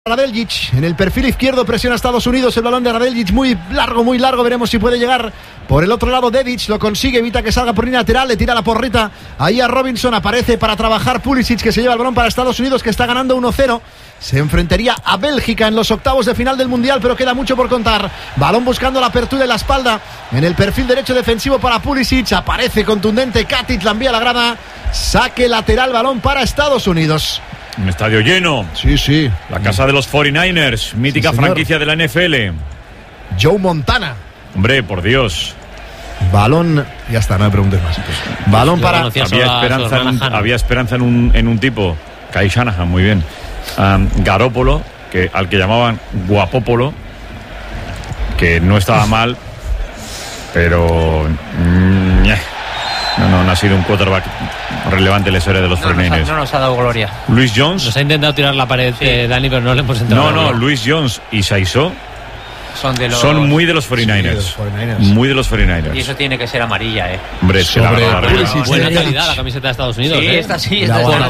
Radeljic en el perfil izquierdo, presiona a Estados Unidos, el balón de Radeljic muy largo, veremos si puede llegar por el otro lado. Dedic lo consigue, evita que salga por línea lateral, le tira la porrita ahí a Robinson, aparece para trabajar Pulisic, que se lleva el balón para Estados Unidos, que está ganando 1-0, se enfrentaría a Bélgica en los octavos de final del Mundial, pero queda mucho por contar. Balón buscando la apertura en la espalda, en el perfil derecho defensivo para Pulisic, aparece contundente Katic, la envía a la grada, saque lateral, balón para Estados Unidos. Un estadio lleno. Sí. La casa de los 49ers, mítica sí, franquicia de la NFL. Joe Montana. Hombre, por Dios. Balón, ya está, no me preguntes más. Balón para... Había esperanza en un tipo, Kai Shanahan, muy bien. Garoppolo, al que llamaban Guapopolo, que no estaba mal, pero... No ha sido un quarterback relevante en la historia de los 49ers. No nos ha dado gloria. Luis Jones. Nos ha intentado tirar la pared, Dani, pero no le hemos entrado. No, Luis Jones y Saiso son muy de los 49ers. Muy de los 49ers. Y eso tiene que ser amarilla, Hombre, buena calidad la camiseta de Estados Unidos. Sí, esta sí.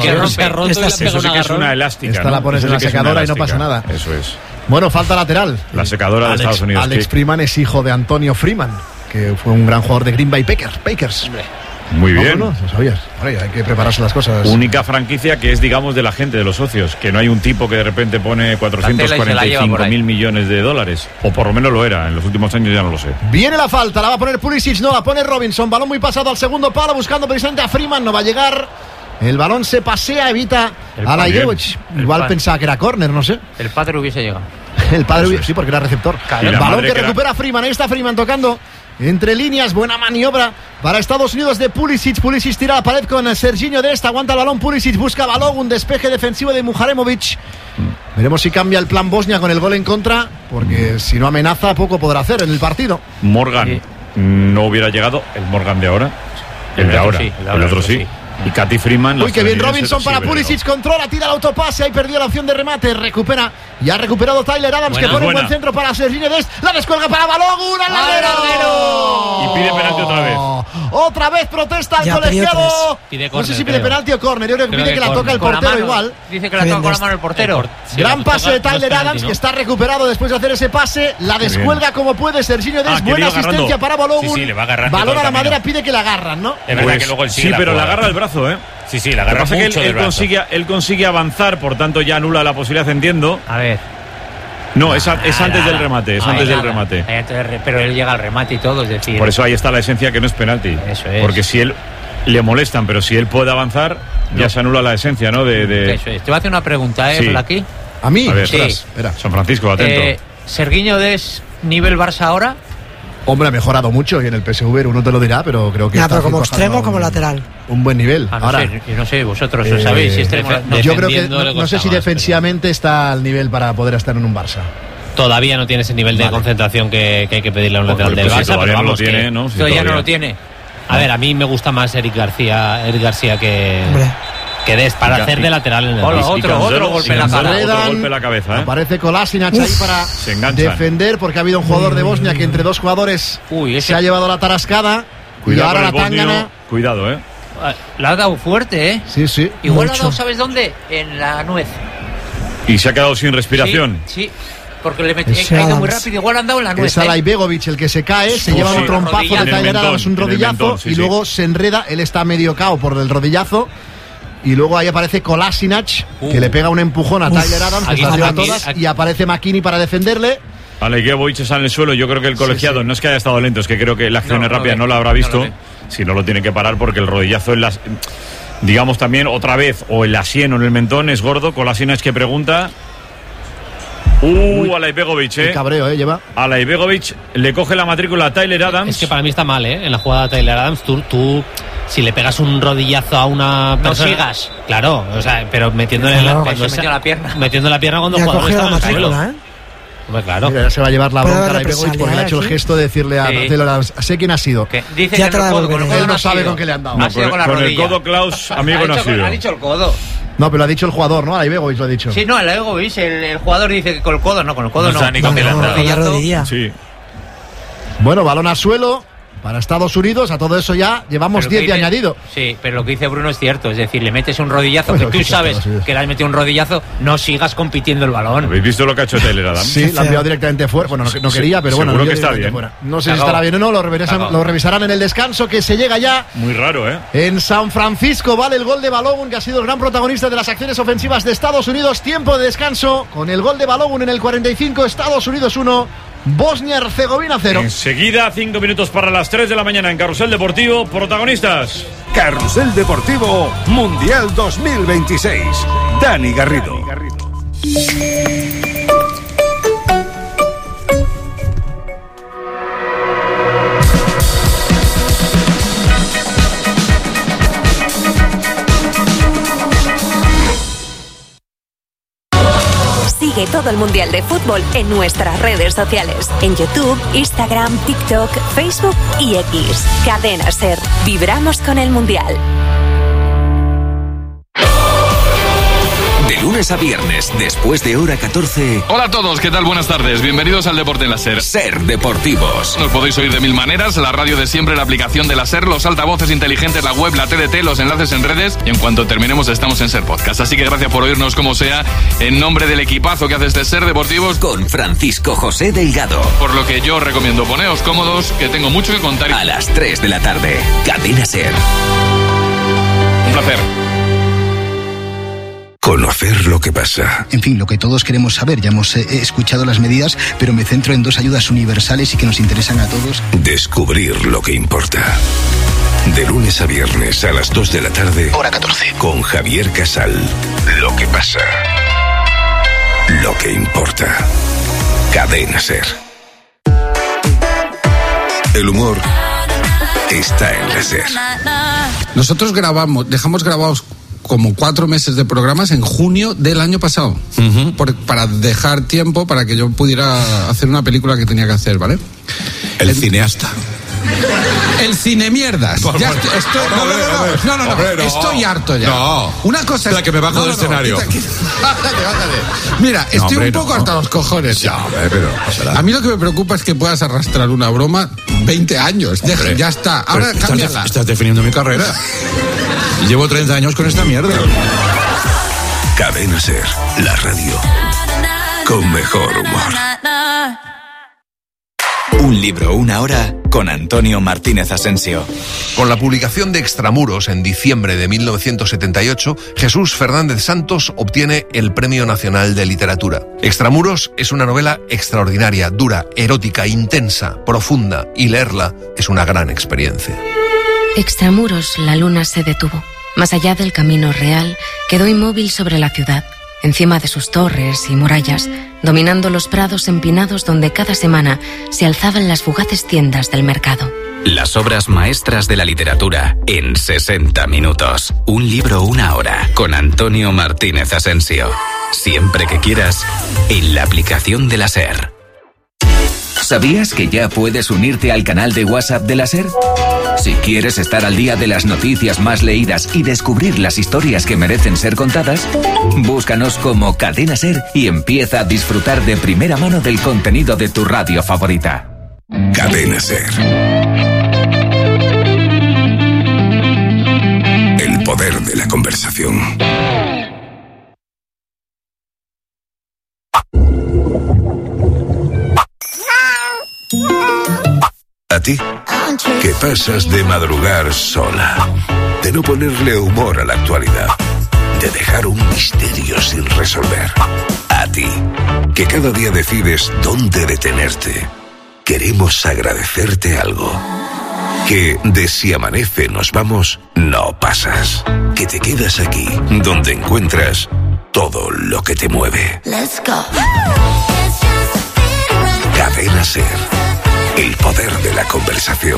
Esta es una elástica. Esta la pones en la secadora y no pasa nada. Eso es. Bueno, falta lateral. La secadora de Estados Unidos. Alex Freeman es hijo de Antonio Freeman, que fue un gran jugador de Green Bay Packers. Muy bien. No sabías. Hay que prepararse las cosas. Única franquicia que es, digamos, de la gente, de los socios. Que no hay un tipo que de repente pone 445.000 millones de dólares. O por lo menos lo era. En los últimos años ya no lo sé. Viene la falta. La va a poner Pulisic. No, la pone Robinson. Balón muy pasado al segundo palo. Buscando precisamente a Freeman. No va a llegar. El balón se pasea. Evita a Lajevic. Igual pensaba que era córner, no sé. El padre hubiese llegado. El padre sí, porque era receptor. El balón que recupera Freeman. Ahí está Freeman tocando entre líneas, buena maniobra para Estados Unidos de Pulisic. Pulisic tira la pared con Serginho Dest, aguanta el balón Pulisic, busca balón, un despeje defensivo de Muharemovic. Veremos si cambia el plan Bosnia con el gol en contra, porque si no amenaza poco podrá hacer en el partido. Morgan no hubiera llegado, el Morgan de ahora. El otro sí. Y Katy Freeman. Uy, qué bien Robinson para Pulisic, controla, tira el autopase, ahí perdió la opción de remate, recupera, y ha recuperado Tyler Adams, que pone un buen centro para Serginho Dest, la descuelga para Balogun, al larguero. Y pide penalti otra vez. Otra vez protesta el colegiado. No sé si pide penalti o córner, yo creo que pide que la toca el portero igual. Dice que la toca con la mano el portero. Gran pase de Tyler Adams, que está recuperado después de hacer ese pase, la descuelga como puede Serginho Dest, buena asistencia para Balogun. Balón a la madera, pide que la agarran, ¿no? Es verdad que luego él sigue sí, pero la agarra el brazo, Sí, la agarra mucho del brazo. Él consigue avanzar, por tanto ya anula la posibilidad, entiendo. A ver. No, es antes del remate, Pero él llega al remate y todo, es decir. Por eso ahí está la esencia, que no es penalti. Eso es. Porque si él le molestan, pero si él puede avanzar, ya se anula la esencia, ¿no? Eso es. Te voy a hacer una pregunta, aquí. A mí, a ver, sí. Espera. San Francisco, atento. Serginho Dest, nivel Barça ahora. Hombre, ha mejorado mucho y en el PSV uno te lo dirá, pero creo que pero como extremo o como lateral. Un buen nivel. No sé, vosotros lo sabéis. Si yo creo que no sé si defensivamente está al nivel para poder estar en un Barça. Todavía no tiene ese nivel de concentración que hay que pedirle a un lateral del Barça. Todavía no lo tiene, ¿no? Todavía no lo tiene. A ver, a mí me gusta más Eric García que Dest para hacer de lateral en el otro golpe en la cabeza. Aparece Kolasinac ahí para defender, porque ha habido un jugador de Bosnia que entre dos jugadores se ha llevado la tarascada. Cuidado, y ahora la tangana. Cuidado, La ha dado fuerte, Sí. Igual la ha dado, ¿sabes dónde? En la nuez. Y se ha quedado sin respiración. Sí. Porque le ha ido muy rápido, igual han dado en la nuez. Es a Lajevic el que se cae, se lleva un trompazo de Tyler Adams, un rodillazo, y luego se enreda, él está medio cao por el rodillazo. Y luego ahí aparece Kolasinac, que le pega un empujón a Tyler Adams, que las lleva todas, y aparece McKinney para defenderle. Lajevic está en el suelo. Yo creo que el colegiado no es que haya estado lento, es que creo que la acción rápida no la habrá visto. Si no, lo tiene que parar, porque el rodillazo en las, digamos, también otra vez, o en la sien o en el mentón, es gordo. Kolasinac que pregunta. A Lajevic, Qué cabreo, lleva. A Lajevic le coge la matrícula a Tyler Adams. Es que para mí está mal, en la jugada de Tyler Adams, tú si le pegas un rodillazo a una persona, no sigas. Claro, pero metiéndole la pierna. Metiendo la pierna cuando el jugador está en el suelo. Hombre, claro. Mira, ya se va a llevar la bronca a Lajevic porque le ha hecho el gesto de decirle a Taylor Adams, sé quién ha sido. Dice que él no sabe con qué le han dado. Con el codo, Klaus, amigo no ha sido. Ha dicho el codo. No, pero lo ha dicho el jugador, ¿no? Lajevic lo ha dicho. Sí, no, Lajevic, el jugador dice que con el codo no. Sabe ni con qué le han dado. Sí. Bueno, balón al suelo. para Estados Unidos. A todo eso ya llevamos 10 de añadido. Sí, pero lo que dice Bruno es cierto. Es decir, le metes un rodillazo, que tú sabes que le has metido un rodillazo, no sigas compitiendo el balón. ¿Habéis visto lo que ha hecho Taylor Adams? Sí, la ha enviado directamente fuera. Bueno, no quería, pero bueno. Seguro que está bien. Fuera. No sé si estará bien o no, lo revisarán en el descanso, que se llega ya. Muy raro, ¿eh? En San Francisco vale el gol de Balogun, que ha sido el gran protagonista de las acciones ofensivas de Estados Unidos. Tiempo de descanso, con el gol de Balogun en el 45, Estados Unidos 1, Bosnia-Herzegovina 0. Enseguida, 5 minutos para las 3 de la mañana en Carrusel Deportivo. Protagonistas. Carrusel Deportivo Mundial 2026. Dani Garrido. Sigue todo el Mundial de Fútbol en nuestras redes sociales. En YouTube, Instagram, TikTok, Facebook y X. Cadena SER. Vibramos con el Mundial. De lunes a viernes, después de hora 14. Hola a todos, ¿qué tal? Buenas tardes. Bienvenidos al Deporte en la SER. SER Deportivos. Nos podéis oír de mil maneras: la radio de siempre, la aplicación de la SER, los altavoces inteligentes, la web, la TDT, los enlaces en redes. Y en cuanto terminemos, estamos en SER Podcast. Así que gracias por oírnos como sea, en nombre del equipazo que hace este SER Deportivos. Con Francisco José Delgado. Por lo que yo os recomiendo, poneos cómodos, que tengo mucho que contar. A las 3 de la tarde, Cadena SER. Un placer. Conocer lo que pasa. En fin, lo que todos queremos saber. Ya hemos escuchado las medidas, pero me centro en 2 ayudas universales y que nos interesan a todos. Descubrir lo que importa. De lunes a viernes a las 2 de la tarde. Hora 14. Con Javier Casal. Lo que pasa. Lo que importa. Cadena SER. El humor está en la SER. Nosotros dejamos grabados como 4 meses de programas en junio del año pasado, para dejar tiempo para que yo pudiera hacer una película que tenía que hacer, ¿vale? El cineasta. El cine mierdas. Ya estoy harto ya. No. Una cosa es que me bajo del escenario. Bájate. Mira, estoy un poco hasta los cojones. Ya, pero a mí lo que me preocupa es que puedas arrastrar una broma 20 años. Ya está. Ahora cámbiala. Estás definiendo mi carrera. Llevo 30 años con esta mierda. Cadena SER, la radio con mejor humor. Un libro, una hora, con Antonio Martínez Asensio. Con la publicación de Extramuros en diciembre de 1978, Jesús Fernández Santos obtiene el Premio Nacional de Literatura. Extramuros es una novela extraordinaria, dura, erótica, intensa, profunda, y leerla es una gran experiencia. Extramuros, la luna se detuvo. Más allá del camino real, quedó inmóvil sobre la ciudad, encima de sus torres y murallas, dominando los prados empinados donde cada semana se alzaban las fugaces tiendas del mercado. Las obras maestras de la literatura en 60 minutos. Un libro, una hora, con Antonio Martínez Asensio. Siempre que quieras, en la aplicación de la SER. ¿Sabías que ya puedes unirte al canal de WhatsApp de la SER? Si quieres estar al día de las noticias más leídas y descubrir las historias que merecen ser contadas, búscanos como Cadena SER y empieza a disfrutar de primera mano del contenido de tu radio favorita. Cadena SER. El poder de la conversación. ¿A ti? ¿Qué pasas de madrugar sola? De no ponerle humor a la actualidad. De dejar un misterio sin resolver. A ti, que cada día decides dónde detenerte. Queremos agradecerte algo. Que de si amanece nos vamos, no pasas. Que te quedas aquí, donde encuentras todo lo que te mueve. Let's go. Cadena SER. El poder de la conversación.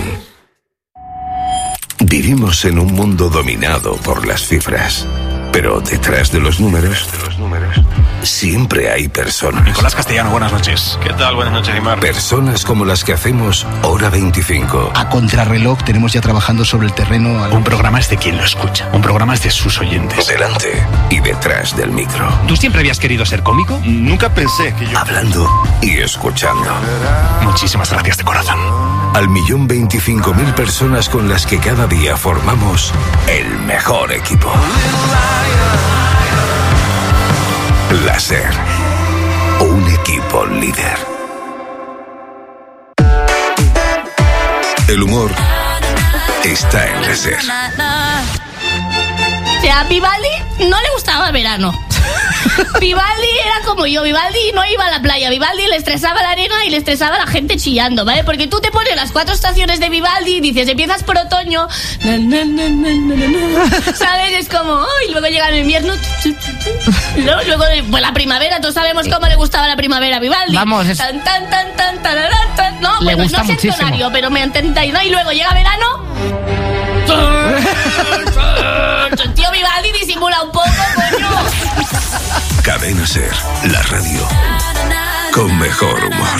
Vivimos en un mundo dominado por las cifras. Pero detrás de los números siempre hay personas. Nicolás Castellano, buenas noches. ¿Qué tal? Buenas noches, Neymar. Personas como las que hacemos Hora 25. A contrarreloj tenemos ya trabajando sobre el terreno. Un programa es de quien lo escucha. Un programa es de sus oyentes. Delante y detrás del micro. ¿Tú siempre habías querido ser cómico? Nunca pensé que yo... Hablando y escuchando. Muchísimas gracias de corazón. al 1.025.000 personas con las que cada día formamos el mejor equipo. La SER, un equipo líder. El humor está en la SER. O sea, a Vivaldi no le gustaba el verano. Vivaldi era como yo. Vivaldi no iba a la playa. Vivaldi le estresaba la arena y le estresaba la gente chillando, ¿vale? Porque tú te pones las 4 estaciones de Vivaldi y dices, empiezas por otoño, ¿sabes? Es como, y luego llega el invierno, luego pues la primavera. Todos sabemos cómo le gustaba la primavera a Vivaldi. Vamos, es... tan, tan, tan, tan, tararán, tan. No, le bueno, gusta no sé muchísimo. tonario, pero me entendéis, ¿no? Y luego llega verano. Tío, Vivaldi disimula un poco, coño. Cadena SER, la radio con mejor humor.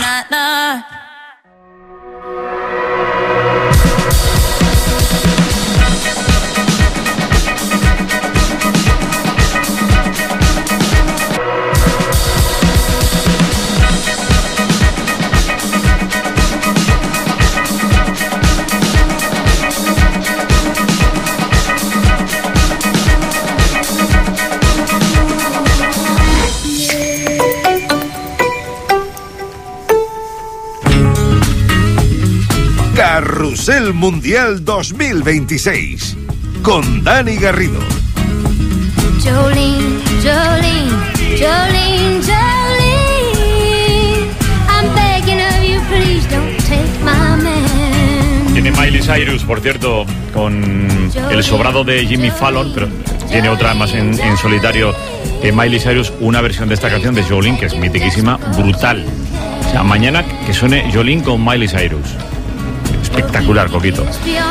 Carrusel Mundial 2026 con Dani Garrido. Jolene, Jolene, Jolene, Jolene, I'm begging of you, please don't take my man. Tiene Miley Cyrus, por cierto, con el sobrado de Jimmy Fallon, pero tiene otra más en solitario. Miley Cyrus, una versión de esta canción de Jolene, que es mitiquísima, brutal. O sea, mañana que suene Jolene con Miley Cyrus. Espectacular, Coquito.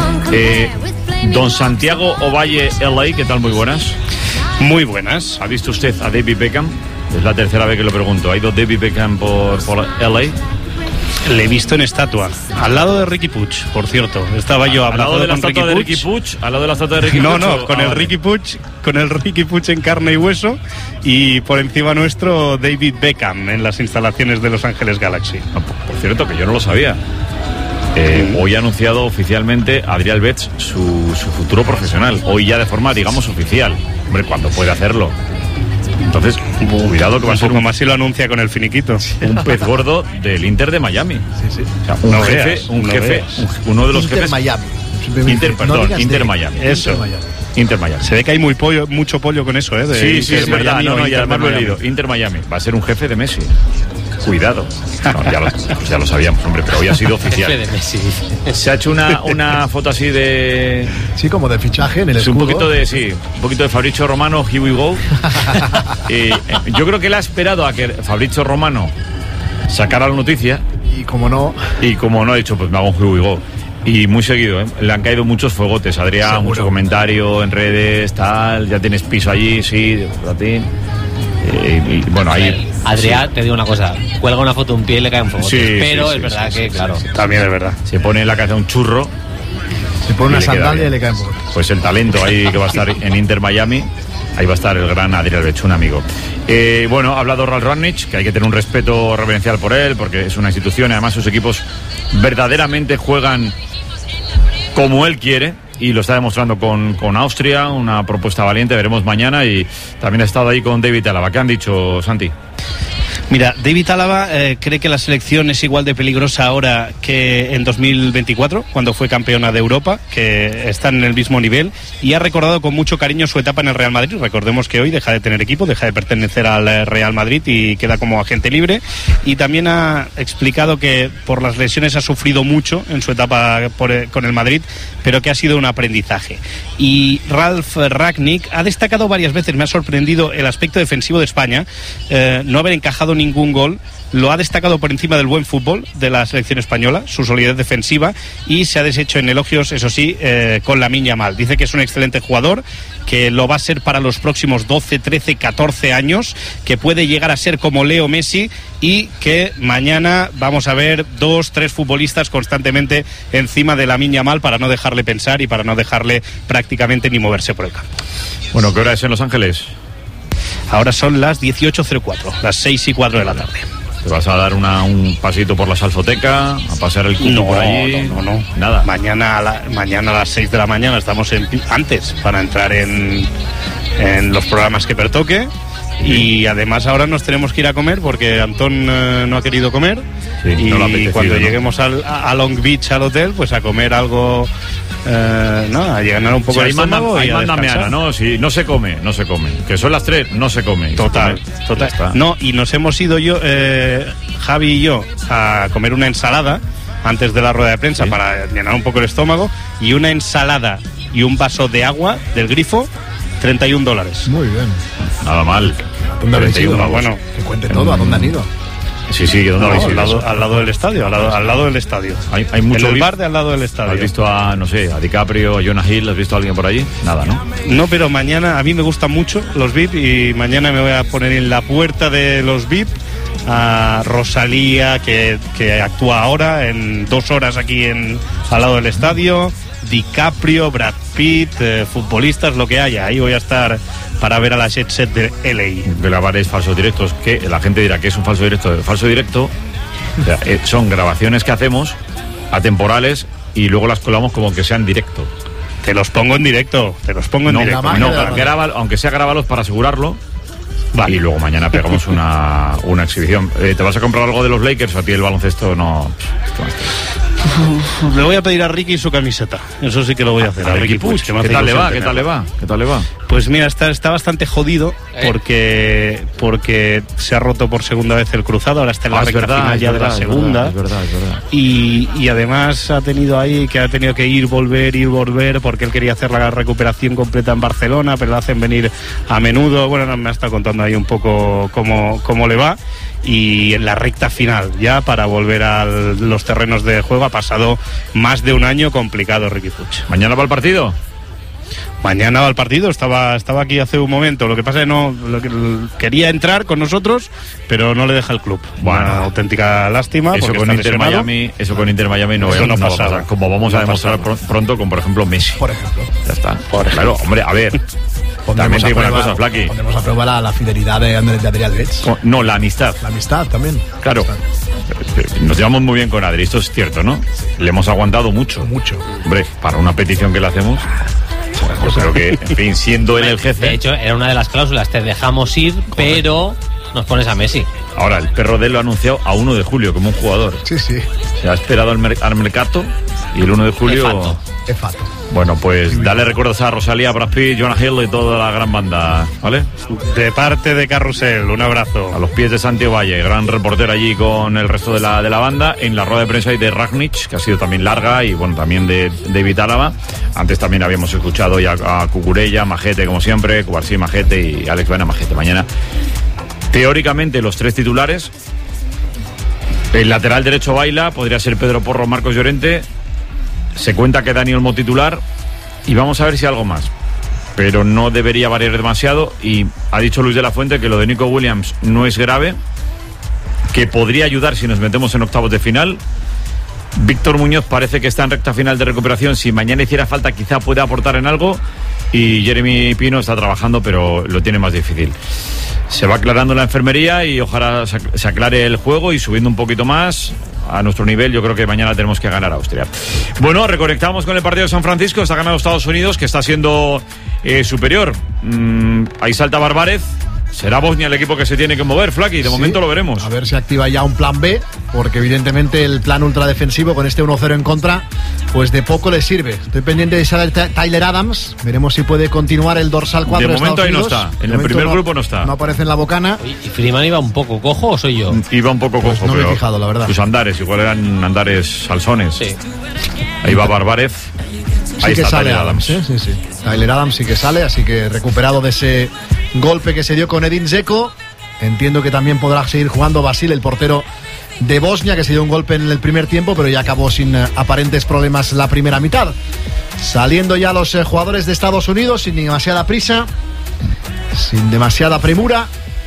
Don Santiago Ovalle, LA, ¿qué tal? Muy buenas. Muy buenas. ¿Ha visto usted a David Beckham? Es la tercera vez que lo pregunto. ¿Ha ido David Beckham por LA? Le he visto en estatua, al lado de Ricky Puig, por cierto. Estaba yo hablando con Ricky Puig. ¿Al lado de la estatua de Ricky Puig? No, con el Ricky Puig en carne y hueso, y por encima nuestro David Beckham en las instalaciones de Los Ángeles Galaxy. Por cierto, que yo no lo sabía. Hoy ha anunciado oficialmente Adrián Betts su futuro profesional. Hoy ya de forma, digamos, oficial. Hombre, cuando puede hacerlo. Entonces, cuidado que va a ser más si lo anuncia con el finiquito. Un pez gordo del Inter de Miami. Sí. O sea, uno de los Inter jefes. Miami. Inter Miami. Eso. Inter Miami. Se ve que hay mucho pollo con eso, ¿eh? Sí, es verdad. Y además lo he leído. Inter Miami. Va a ser un jefe de Messi. Cuidado. No, ya lo sabíamos, hombre, pero hoy ha sido oficial. Jefe de Messi. Se ha hecho una foto así de... Sí, como de fichaje en el escudo. Un poquito de Fabrizio Romano, here we go. Yo creo que él ha esperado a que Fabrizio Romano sacara la noticia. Y como no ha dicho, pues me hago un here we go. Y muy seguido, le han caído muchos fuegotes. Adrián, seguro. Mucho comentario en redes, tal, ya tienes piso allí, sí, para ti. Y bueno, ahí... Adrián, te digo una cosa, cuelga una foto de un pie y le cae un fuego. Pero es verdad que, claro. También es verdad. Se pone en la cabeza un churro. Se pone una sandalia y le cae un poco. Pues el talento ahí que va a estar en Inter Miami, ahí va a estar el gran Adrián Betts, un amigo. Bueno, ha hablado Ralf Rangnick, que hay que tener un respeto reverencial por él, porque es una institución y además sus equipos verdaderamente juegan como él quiere. Y lo está demostrando con Austria, una propuesta valiente, veremos mañana. Y también ha estado ahí con David Alaba. ¿Qué han dicho, Santi? Mira, David Alaba cree que la selección es igual de peligrosa ahora que en 2024, cuando fue campeona de Europa, que están en el mismo nivel, y ha recordado con mucho cariño su etapa en el Real Madrid. Recordemos que hoy deja de tener equipo, deja de pertenecer al Real Madrid y queda como agente libre, y también ha explicado que por las lesiones ha sufrido mucho en su etapa con el Madrid, pero que ha sido un aprendizaje. Y Ralf Rangnick ha destacado varias veces, me ha sorprendido el aspecto defensivo de España, no haber encajado ningún gol. Lo ha destacado por encima del buen fútbol de la selección española, su solidez defensiva, y se ha deshecho en elogios, eso sí, con Lamine Yamal. Dice que es un excelente jugador, que lo va a ser para los próximos 12, 13, 14 años, que puede llegar a ser como Leo Messi, y que mañana vamos a ver 2, 3 futbolistas constantemente encima de Lamine Yamal para no dejarle pensar y para no dejarle prácticamente ni moverse por el campo. Bueno, ¿qué hora es en Los Ángeles? Ahora son las 18:04, las 6:04 de la tarde. ¿Te vas a dar un pasito por la salfoteca, a pasear el culo por allí? No. Nada. Mañana a las 6 de la mañana estamos antes para entrar en los programas que pertoque. Y además ahora nos tenemos que ir a comer porque Antón no ha querido comer. Sí, y no lo cuando lleguemos a Long Beach, al hotel, pues a comer algo, a llenar un poco el estómago. Ahí mándame Ana, ¿no? Si no se come. Que son las 3, no se come. Total. No, y nos hemos ido Javi y yo, a comer una ensalada antes de la rueda de prensa para llenar un poco el estómago, y una ensalada y un vaso de agua del grifo, $31. Muy bien. Nada mal. ¿Dónde habéis ido? Bueno, que cuente todo, ¿a dónde han ido? Sí, ¿dónde habéis ido? Al lado del estadio, al lado del estadio. Hay mucho en el bar de al lado del estadio. ¿Has visto a DiCaprio, a Jonah Hill? ¿Has visto a alguien por allí? Nada, ¿no? No, pero mañana, a mí me gustan mucho los VIP, y mañana me voy a poner en la puerta de los VIP a Rosalía, que actúa ahora en 2 horas aquí al lado del estadio, DiCaprio, Brad Pitt, futbolistas, lo que haya. Ahí voy a estar para ver a la Jet Set de LA. Grabaréis falsos directos, que la gente dirá que es un falso directo. El falso directo, o sea, son grabaciones que hacemos atemporales y luego las colamos como que sean directo. Te los pongo en directo. Aunque sea grabarlos para asegurarlo. Vale. Y luego mañana pegamos una exhibición. ¿Te vas a comprar algo de los Lakers? A ti el baloncesto no. Le voy a pedir a Ricky su camiseta. Eso sí que lo voy a hacer. A Ricky Puig. ¿Qué tal le va? Pues mira, está bastante jodido porque se ha roto por segunda vez el cruzado. Ahora está en la recta final ya de la segunda. Es verdad. Y además ha tenido que ir, volver, porque él quería hacer la recuperación completa en Barcelona, pero lo hacen venir a menudo. Bueno, me ha estado contando ahí un poco cómo le va. Y en la recta final, ya para volver a los terrenos de juego, ha pasado más de un año complicado Ricky Puig. ¿Mañana va el partido? Mañana va el partido, estaba aquí hace un momento. Lo que pasa es que quería entrar con nosotros, pero no le deja el club. Una auténtica lástima. Eso con Inter Miami no va a pasar. Como vamos a demostrar pronto con, por ejemplo, Messi. Por ejemplo. Ya está. Claro, hombre, a ver. También te digo una cosa, Flaky. Pondremos a prueba la fidelidad de Adrià Albeich. No, la amistad. La amistad también. Claro. Nos llevamos muy bien con Adri, esto es cierto, ¿no? Le hemos aguantado mucho. Hombre, para una petición que le hacemos. Yo creo que, en fin, siendo él el jefe. De hecho, era una de las cláusulas, te dejamos ir, pero nos pones a Messi. Ahora, el perro de él lo ha anunciado a 1 de julio como un jugador. Sí. Se ha esperado al mercado y el 1 de julio... Es fato. Bueno, pues dale recuerdos a Rosalía, Brad Pitt, Jonah Hill y toda la gran banda, ¿vale? De parte de Carrusel, un abrazo. A los pies de Santiago Valle, gran reportero allí con el resto de la banda. En la rueda de prensa y de Ragnich, que ha sido también larga, y bueno, también de David Álava. Antes también habíamos escuchado ya a Cucurella, Majete, como siempre, Cubarsí, Majete y Alex Baena, Majete. Mañana, teóricamente, los 3 titulares. El lateral derecho baila, podría ser Pedro Porro, Marcos Llorente. Se cuenta que Dani Olmo titular y vamos a ver si algo más, pero no debería variar demasiado. Y ha dicho Luis de la Fuente que lo de Nico Williams no es grave, que podría ayudar si nos metemos en octavos de final. Víctor Muñoz parece que está en recta final de recuperación, si mañana hiciera falta quizá puede aportar en algo, y Jeremy Pino está trabajando pero lo tiene más difícil. Se va aclarando la enfermería y ojalá se aclare el juego y subiendo un poquito más a nuestro nivel. Yo creo que mañana tenemos que ganar a Austria. Bueno, reconectamos con el partido de San Francisco. Está ganando Estados Unidos, que está siendo superior. Ahí salta Barbárez. Será Bosnia el equipo que se tiene que mover, Flaky. De momento lo veremos. A ver si activa ya un plan B, porque evidentemente el plan ultradefensivo con este 1-0 en contra, pues de poco le sirve. Estoy pendiente de saber Tyler Adams. Veremos si puede continuar el dorsal 4 de momento Estados ahí Unidos. No está. En el primer grupo no está. No aparece en la bocana. ¿Y Freeman iba un poco cojo o soy yo? Iba un poco cojo, no me he fijado, la verdad. Sus andares, igual eran andares salsones. Sí. Ahí va Barbárez. Ahí sí está que sale Tyler Adams. Sí. Tyler Adams sí que sale, así que recuperado de ese golpe que se dio con Edin Dzeko. Entiendo que también podrá seguir jugando Vasil, el portero de Bosnia, que se dio un golpe en el primer tiempo, pero ya acabó sin aparentes problemas la primera mitad. Saliendo ya los jugadores de Estados Unidos sin demasiada prisa, sin demasiada premura,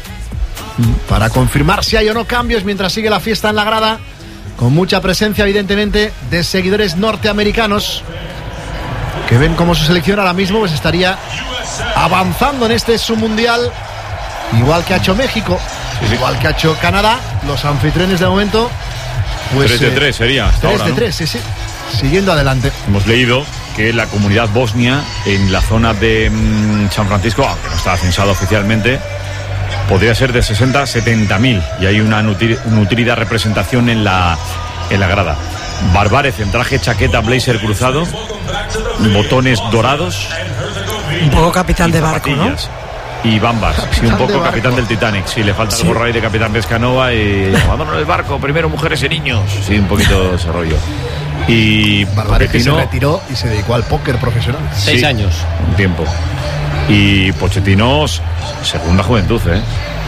para confirmar si hay o no cambios mientras sigue la fiesta en la grada, con mucha presencia evidentemente de seguidores norteamericanos que ven como su selección ahora mismo pues estaría avanzando en este submundial, igual que ha hecho México. igual que ha hecho Canadá, los anfitriones de momento. Pues, 3 de 3 sería. 3 de 3, sí. Siguiendo adelante. Hemos leído que la comunidad bosnia en la zona de San Francisco, aunque no está censado oficialmente, podría ser de 60 a 70.000 y hay una nutrida representación en la grada. Barbárez en traje, chaqueta, blazer cruzado, botones dorados. Un poco capitán de barco, ¿no? Y bambas, sí, un poco capitán del Titanic. Sí, le falta el gorro ahí de capitán Pescanova y abandono el barco, primero mujeres y niños. Sí, un poquito de ese rollo. Y Barbárez que se retiró y se dedicó al póker profesional. 6 años. Un tiempo. Y Pochettino, segunda juventud, ¿eh?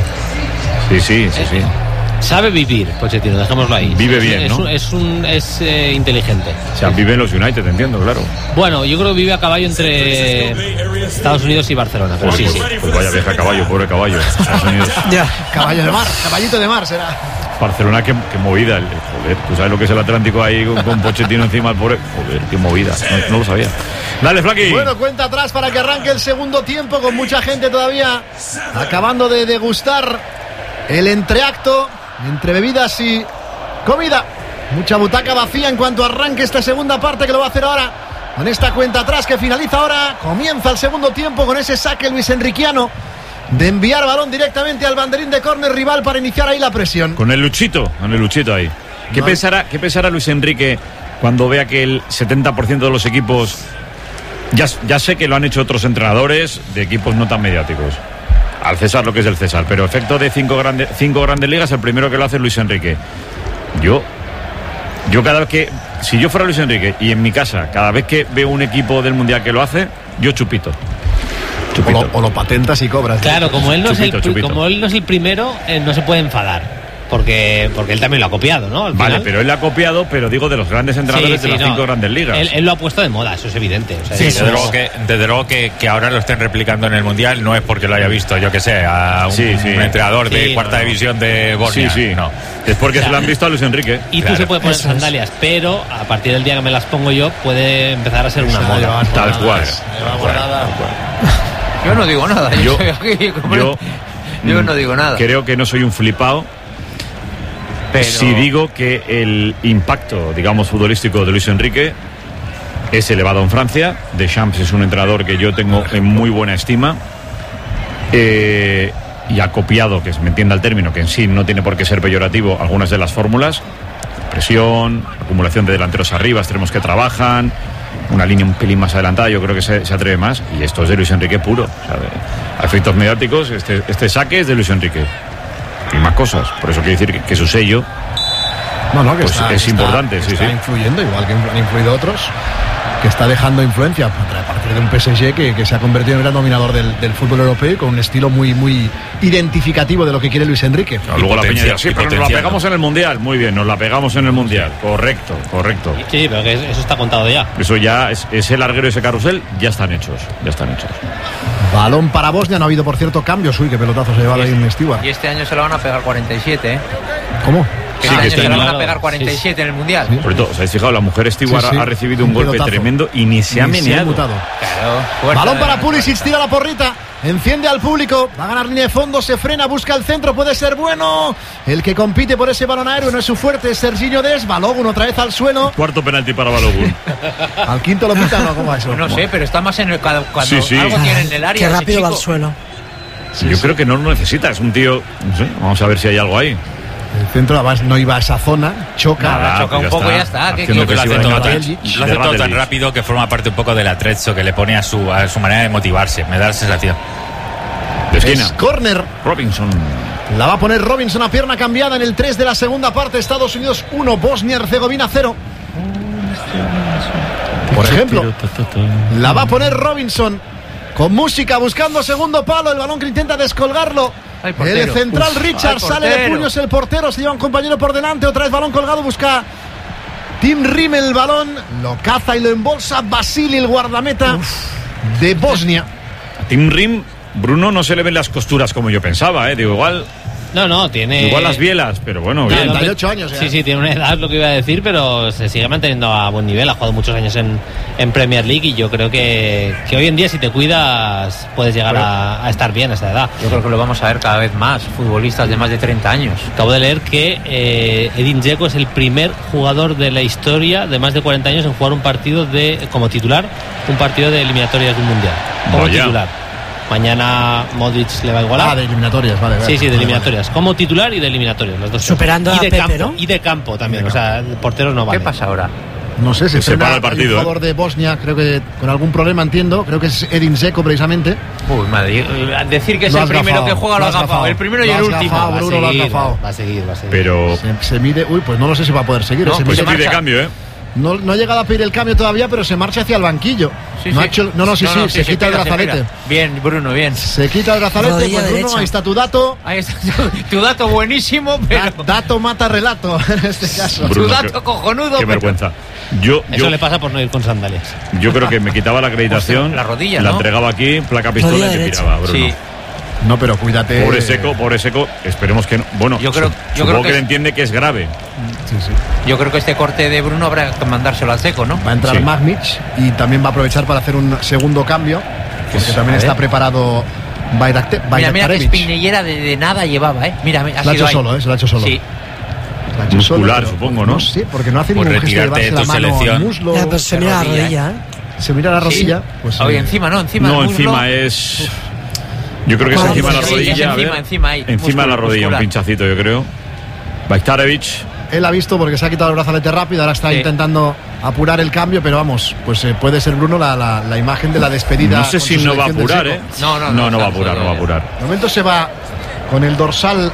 Sí. Sabe vivir, Pochettino, dejémoslo ahí. Vive bien, ¿no? Es inteligente. O sea, vive en los United, entiendo, claro. Bueno, yo creo que vive a caballo entre Estados Unidos y Barcelona, pero sí. Pues vaya viaje a caballo, pobre caballo. Estados Unidos. Ya, caballo de mar, caballito de mar será. Barcelona, qué movida. Joder, tú sabes lo que es el Atlántico ahí con Pochettino encima, el pobre. Joder, qué movida. No lo sabía. Dale, Flaqui. Bueno, cuenta atrás para que arranque el segundo tiempo con mucha gente todavía acabando de degustar el entreacto entre bebidas y comida. Mucha butaca vacía en cuanto arranque esta segunda parte, que lo va a hacer ahora con esta cuenta atrás que finaliza ahora. Comienza el segundo tiempo con ese saque Luis Enriquiano de enviar balón directamente al banderín de córner rival para iniciar ahí la presión. Con el Luchito ahí. ¿Qué pensará Luis Enrique cuando vea que el 70% de los equipos, ya sé que lo han hecho otros entrenadores de equipos no tan mediáticos, al César lo que es el César, pero efecto de 5 grandes ligas, el primero que lo hace es Luis Enrique. Yo cada vez que, si yo fuera Luis Enrique y en mi casa, cada vez que veo un equipo del Mundial que lo hace, yo chupito. O lo patentas y cobras. Claro, como él no es el primero, no se puede enfadar. Porque él también lo ha copiado, ¿no? Vale, pero él lo ha copiado, pero digo de los grandes entrenadores de las 5 grandes ligas. Él lo ha puesto de moda, eso es evidente. O sea, desde luego que ahora lo estén replicando en el Mundial no es porque lo haya visto, yo que sé, a un entrenador de cuarta división de Bosnia. No. Es porque se lo han visto a Luis Enrique. Y tú se puede poner sandalias, pero a partir del día que me las pongo yo, puede empezar a ser una moda. Tal cual. Yo no digo nada. Yo no digo nada. Creo que no soy un flipado. Pero si digo que el impacto, digamos, futbolístico de Luis Enrique es elevado en Francia. Deschamps es un entrenador que yo tengo en muy buena estima, y ha copiado, que me entienda el término, que en sí no tiene por qué ser peyorativo, algunas de las fórmulas: presión, acumulación de delanteros arriba, extremos que trabajan, una línea un pelín más adelantada. Yo creo que se atreve más, y esto es de Luis Enrique puro, o sea, a efectos mediáticos, este saque es de Luis Enrique y más cosas. Por eso quiero decir que su sello que pues es importante. Está influyendo, igual que han influido otros, que está dejando influencia a partir de un PSG que se ha convertido en el gran dominador del fútbol europeo y con un estilo muy, muy identificativo de lo que quiere Luis Enrique. Luego la Peña dirá, sí, pero nos la pegamos en el Mundial. Muy bien, nos la pegamos en el Mundial. Correcto. Sí, pero que eso está contado ya. Eso ya, ese larguero y ese carrusel ya están hechos. Balón para Bosnia, no ha habido, por cierto, cambios. Uy, qué pelotazo se lleva ahí en Stewart. Y este año se lo van a pegar 47, ¿eh? ¿Cómo? Este año se lo van a pegar 47 en el Mundial. Sí. Sobre todo, ¿os habéis fijado? La mujer Stewart ha recibido un golpe tremendo y ni se ha meneado. Claro, balón para Pulisic, tira la porrita, enciende al público, va a ganar línea de fondo, se frena, busca el centro, puede ser bueno. El que compite por ese balón aéreo no es su fuerte, es Serginho Dest. Balogun otra vez al suelo. Cuarto penalti para Balogun. Al quinto lo pitan, ¿no? ¿Cómo eso? No sé, pero está más en el cuando algo tiene en el área. Qué rápido va al suelo. Yo creo que no lo necesita, es un tío, no sé, vamos a ver si hay algo ahí. El centro además no iba a esa zona, choca un poco y ya está. Lo hace todo tan rápido que forma parte un poco del atrezzo que le pone a su manera de motivarse. Me da la sensación. Es córner. Robinson. La va a poner Robinson a pierna cambiada en el 3 de la segunda parte. Estados Unidos 1, Bosnia-Herzegovina 0. Por ejemplo, la va a poner Robinson con música, buscando segundo palo. El balón que intenta descolgarlo. El central Richard sale de puños, el portero se lleva un compañero por delante, otra vez balón colgado, busca Tim Rim el balón, lo caza y lo embolsa Vasili, el guardameta de Bosnia. A Tim Rim, Bruno, no se le ven las costuras como yo pensaba, digo, igual No, tiene... Igual las bielas, pero bueno. 38 años ya. Sí, tiene una edad, lo que iba a decir, pero se sigue manteniendo a buen nivel. Ha jugado muchos años en Premier League y yo creo que hoy en día, si te cuidas, puedes llegar a estar bien a esa edad. Yo creo que lo vamos a ver cada vez más, futbolistas de más de 30 años. Acabo de leer que Edin Dzeko es el primer jugador de la historia de más de 40 años en jugar un partido como titular, un partido de eliminatorias de un mundial. Como titular. Mañana Modric le va a igualar. De eliminatorias, vale. Sí, de eliminatorias. Como titular y de eliminatorias, los dos. Superando y de a Pepe, campo, ¿no? Y de campo también, o sea, porteros no vale. ¿Qué pasa ahora? No sé, se para el partido. Un jugador de Bosnia, creo que con algún problema, entiendo. Creo que es Edin Dzeko, precisamente. Uy, madre. Decir que es el primero que juega lo ha gafado. El primero y el último. Bruno, lo has gafado. Va a seguir. Pero... Se mide... Uy, pues no lo sé si va a poder seguir. No, pues se pide cambio, ¿eh? No ha llegado a pedir el cambio todavía, pero se marcha hacia el banquillo. Se quita el brazalete. Bien, Bruno, bien. Se quita el brazalete, Rodilla pues Bruno, derecha. ahí está tu dato. Ahí está tu dato buenísimo, pero... Dato mata relato, en este caso. Bruno, tu dato cojonudo. Qué vergüenza. Eso le pasa por no ir con sandalias. Yo creo que me quitaba la acreditación, la rodilla, la ¿no? entregaba aquí, placa pistola y te tiraba, Bruno. Sí. No, pero cuídate. Pobre seco, esperemos que no. Bueno, yo creo que él entiende que es grave. Sí. Yo creo que este corte de Bruno habrá que mandárselo al Seco, ¿no? Va a entrar Magmic y también va a aprovechar para hacer un segundo cambio, porque también está preparado Mira que espinillera de nada llevaba, ¿eh? Mira, se lo ha hecho solo, se lo ha hecho solo. Sí. Muscular, supongo, ¿no? Sí, porque no hace ningún gesto de llevarse la mano al muslo. Pero se mira la rodilla, Se mira la rodilla. Pues, Oye, encima es... Yo creo que es encima de la rodilla. Encima de la rodilla, un pinchacito, yo creo. Bajtarevic. Él ha visto porque se ha quitado el brazalete rápido, ahora está intentando apurar el cambio, pero vamos, pues puede ser Bruno la imagen de la despedida. No sé si no va a apurar, ¿eh? No va a apurar. De momento se va con el dorsal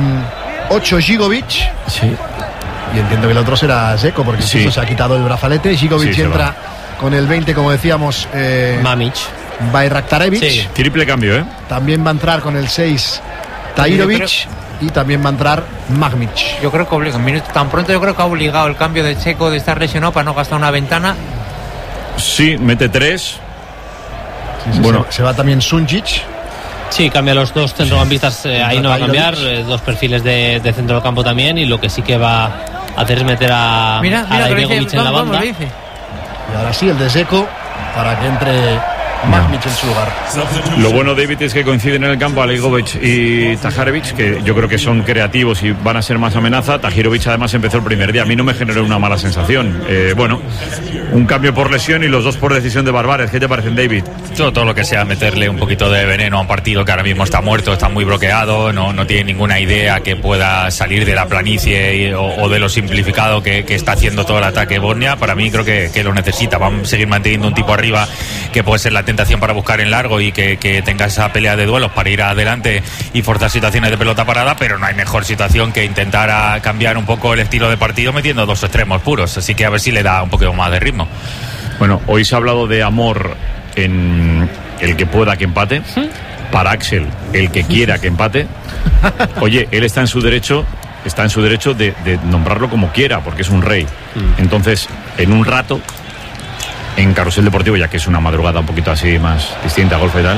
8 Gigovic. Sí. Y entiendo que el otro será Dzeko, porque incluso se ha quitado el brazalete. Gigovic entra con el 20, como decíamos, Mamic. Bajtarevic. Sí. Triple cambio, ¿eh? También va a entrar con el 6 Tahirovic. Y también va a entrar Magmic. Yo creo que tan pronto yo creo que ha obligado el cambio de Dzeko de estar lesionado para no gastar una ventana. Sí, mete 3. Sí, bueno, se va también Sunjic. Sí, cambia los dos centrocampistas, ahí no va a cambiar, dos perfiles de centro del campo también, y lo que sí que va a hacer es meter a Ibegovic en la banda. Y ahora sí, el de Dzeko, para que entre Magmic en su lugar. Lo bueno, David, es que coinciden en el campo Aligovic y Tahirovic, que yo creo que son creativos y van a ser más amenaza. Tahirovic además empezó el primer día, a mí no me generó una mala sensación. Bueno, un cambio por lesión y los dos por decisión de Barbares. ¿Qué te parecen, David? Todo lo que sea meterle un poquito de veneno a un partido que ahora mismo está muerto, está muy bloqueado, no tiene ninguna idea que pueda salir de la planicie o de lo simplificado que está haciendo todo el ataque Bosnia. Para mí creo que lo necesita. Vamos a seguir manteniendo un tipo arriba que puede ser la tentación para buscar en largo y que tenga esa pelea de duelos para ir adelante y forzar situaciones de pelota parada, pero no hay mejor situación que intentar cambiar un poco el estilo de partido metiendo dos extremos puros, así que a ver si le da un poquito más de ritmo. Bueno, hoy se ha hablado de amor en el que pueda que empate, para Axel el que quiera que empate. Oye, él está en su derecho de nombrarlo como quiera, porque es un rey. Entonces, en un rato, en Carrusel Deportivo, ya que es una madrugada un poquito así más distinta, golf y tal,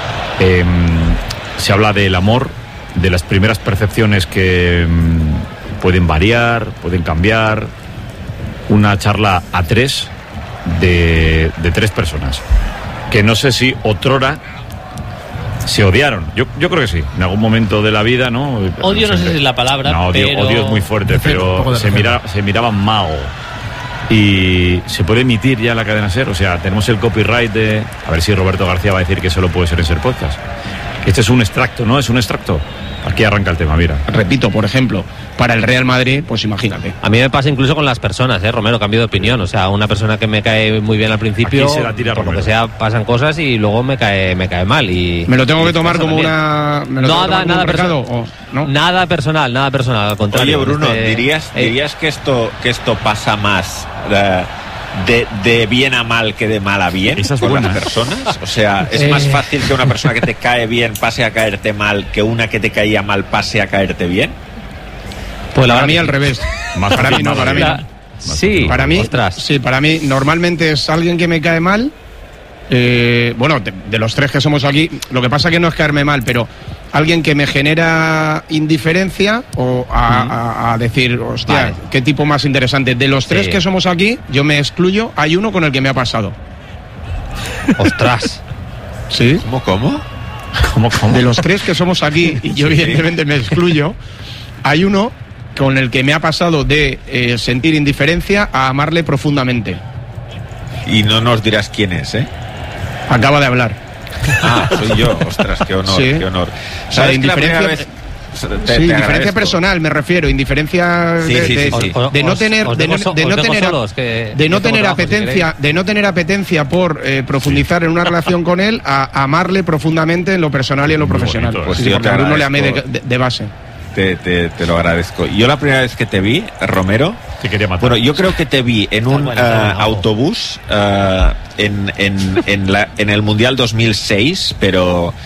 se habla del amor, de las primeras percepciones que pueden variar, pueden cambiar. Una charla a tres de tres personas que no sé si otrora se odiaron. Yo creo que sí, en algún momento de la vida, ¿no? Odio no sé si es la palabra, no, pero... odio es muy fuerte, pero se miraban mal. Y se puede emitir ya en la cadena SER, o sea, tenemos el copyright de... A ver si Roberto García va a decir que solo puede ser en SER Podcast. Este es un extracto, ¿no? Es un extracto. Aquí arranca el tema, mira. Repito, por ejemplo, para el Real Madrid, pues imagínate. A mí me pasa incluso con las personas, Romero, cambio de opinión. O sea, una persona que me cae muy bien al principio, aquí se la tira por lo que sea, pasan cosas y luego me cae mal. Y ¿me lo tengo que tomar como una... nada personal. ¿No? Nada personal, al contrario. Oye, Bruno, ¿dirías que esto pasa más de bien a mal que de mal a bien con las personas? O sea, ¿es más fácil que una persona que te cae bien pase a caerte mal que una que te caía mal pase a caerte bien? Pues para mí al revés. Para mí no. Sí, para mí, sí, para mí normalmente es alguien que me cae mal bueno, de los tres que somos aquí, lo que pasa que no es caerme mal, pero alguien que me genera indiferencia o a decir, hostia, vale, qué tipo más interesante. De los tres que somos aquí, yo me excluyo, hay uno con el que me ha pasado. ¡Ostras! ¿Sí? ¿Cómo? De los tres que somos aquí, y yo evidentemente me excluyo, hay uno con el que me ha pasado de sentir indiferencia a amarle profundamente. Y no nos dirás quién es, ¿eh? Acaba de hablar. Ah, soy yo. Ostras, qué honor, sí. qué honor. ¿Sabes que la primera vez... indiferencia personal, me refiero, indiferencia de no tener apetencia por profundizar en una relación con él, a amarle profundamente en lo personal y en lo profesional. Bonito. Pues sí, porque a Bruno le amé de base. Te lo agradezco. Yo la primera vez que te vi, Romero, bueno, yo creo que te vi en un autobús en el Mundial 2006, pero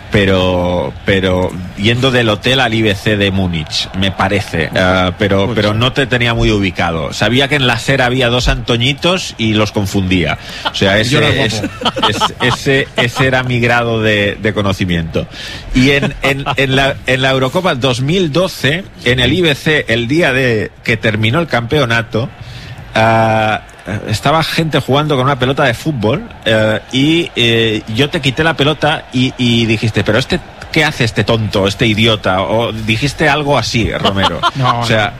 yendo del hotel al IBC de Múnich, me parece, pero no te tenía muy ubicado. Sabía que en la SER había dos Antoñitos y los confundía. O sea, ese era mi grado de conocimiento. Y en la Eurocopa 2012, en el IBC, el día de que terminó el campeonato, estaba gente jugando con una pelota de fútbol y yo te quité la pelota y dijiste, pero ¿qué hace este tonto, este idiota? O dijiste algo así, Romero. No, o sea,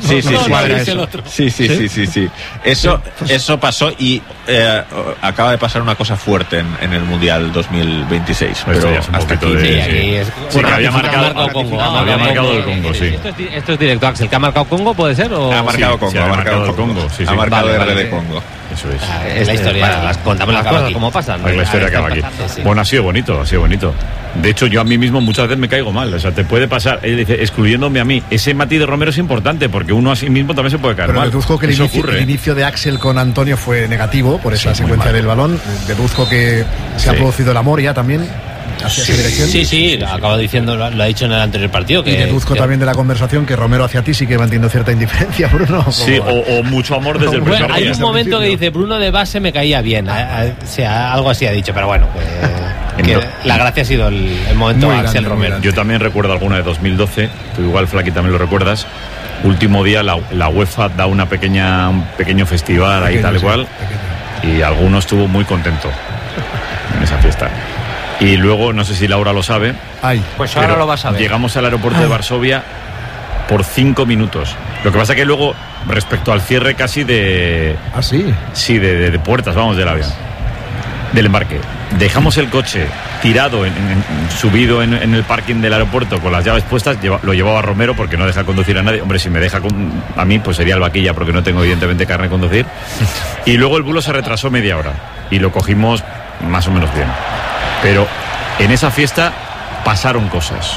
sí. Eso pasó y acaba de pasar una cosa fuerte en el Mundial 2026. Pues pero hasta aquí. Sí, que había marcado Congo. Había marcado el Congo, sí. Esto es directo, Axel. ¿Que ha marcado Congo, puede ser? ¿O? Ha marcado Congo. Ha marcado Congo. Sí, ha marcado RD de Congo. Eso es. Es la historia. Contamos las cosas como pasan. La historia acaba aquí. Bueno, ha sido bonito. De hecho, yo a mí mismo muchas veces me caigo mal. O sea, te puede pasar, él dice, excluyéndome a mí. Ese matiz de Romero es importante porque uno a sí mismo también se puede caer mal. Deduzco que el inicio de Axel con Antonio fue negativo por esa secuencia del balón. Deduzco que se ha producido el amor ya también hacia esa dirección. Sí, acaba diciendo, lo ha dicho en el anterior partido. Y deduzco también de la conversación que Romero hacia ti sí que mantiene cierta indiferencia, Bruno. Sí, o mucho amor desde el primer día. Hay un momento que dice, Bruno de base me caía bien. O sea, algo así ha dicho, pero bueno, la gracia ha sido el momento de Axel Romero. Yo también recuerdo alguna de 2012, tú igual, Flaqui, también lo recuerdas. Último día la UEFA da un pequeño festival ahí tal cual, y alguno estuvo muy contento en esa fiesta. Y luego, no sé si Laura lo sabe, pues ahora lo vas a ver. Llegamos al aeropuerto de Varsovia por 5 minutos. Lo que pasa que luego, respecto al cierre casi de... ¿Ah, sí? Sí, de puertas, vamos, del avión, del embarque. Dejamos el coche tirado, subido en el parking del aeropuerto con las llaves puestas. Lo llevaba Romero porque no deja conducir a nadie. Hombre, si me deja a mí, pues sería el vaquilla porque no tengo evidentemente carne de conducir. Y luego el vuelo se retrasó media hora y lo cogimos más o menos bien. Pero en esa fiesta pasaron cosas.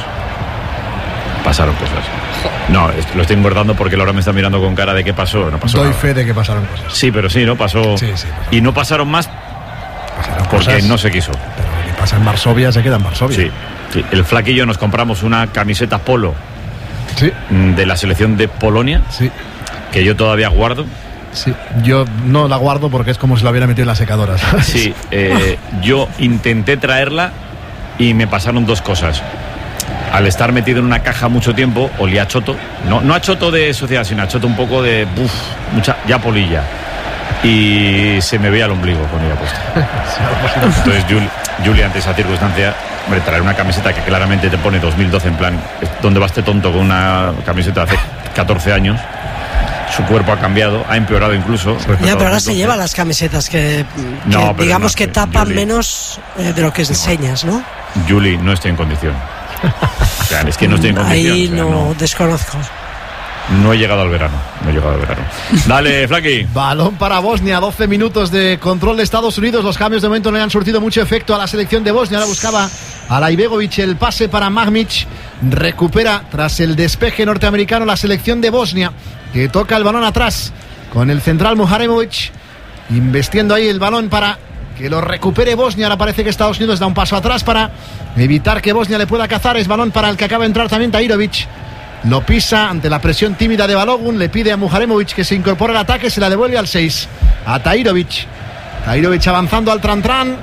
No, lo estoy engordando porque Laura me está mirando con cara de qué pasó. No pasó nada. Doy fe de que pasaron cosas. Sí, pero sí, ¿no? Pasó. Sí, pasó. Y no pasaron más porque cosas, no se quiso. Pero lo que pasa en Varsovia se queda en Varsovia. Sí. El Flaqui y yo nos compramos una camiseta polo de la selección de Polonia, que yo todavía guardo. Sí, yo no la guardo porque es como si la hubiera metido en la secadora, ¿sabes? Sí, yo intenté traerla y me pasaron dos cosas. Al estar metido en una caja mucho tiempo, olía a choto. No a choto de sociedad, sino a choto un poco de mucha ya polilla. Y se me veía el ombligo con ella puesta. Entonces Julia, ante esa circunstancia, traer una camiseta que claramente te pone 2012 en plan, ¿dónde va este tonto con una camiseta de hace 14 años? Su cuerpo ha cambiado, ha empeorado incluso. Ya, pero ahora se llevan las camisetas que digamos que tapan Julie, menos de lo que enseñas, ¿no? Julie, no estoy en condición. O sea, es que no estoy en condición. Ahí no desconozco. No he llegado al verano. Dale, Flaqui. Balón para Bosnia, 12 minutos de control de Estados Unidos. Los cambios de momento no le han surtido mucho efecto a la selección de Bosnia. Ahora buscaba a Laibegovic el pase para Magmic. Recupera tras el despeje norteamericano la selección de Bosnia, que toca el balón atrás con el central Muharemovic, investiendo ahí el balón para que lo recupere Bosnia. Ahora parece que Estados Unidos da un paso atrás para evitar que Bosnia le pueda cazar. Es balón para el que acaba de entrar también Tahirovic. Lo pisa ante la presión tímida de Balogun. Le pide a Muharemovic que se incorpore al ataque. Se la devuelve al 6 a Tahirovic. Tahirovic avanzando al Tran.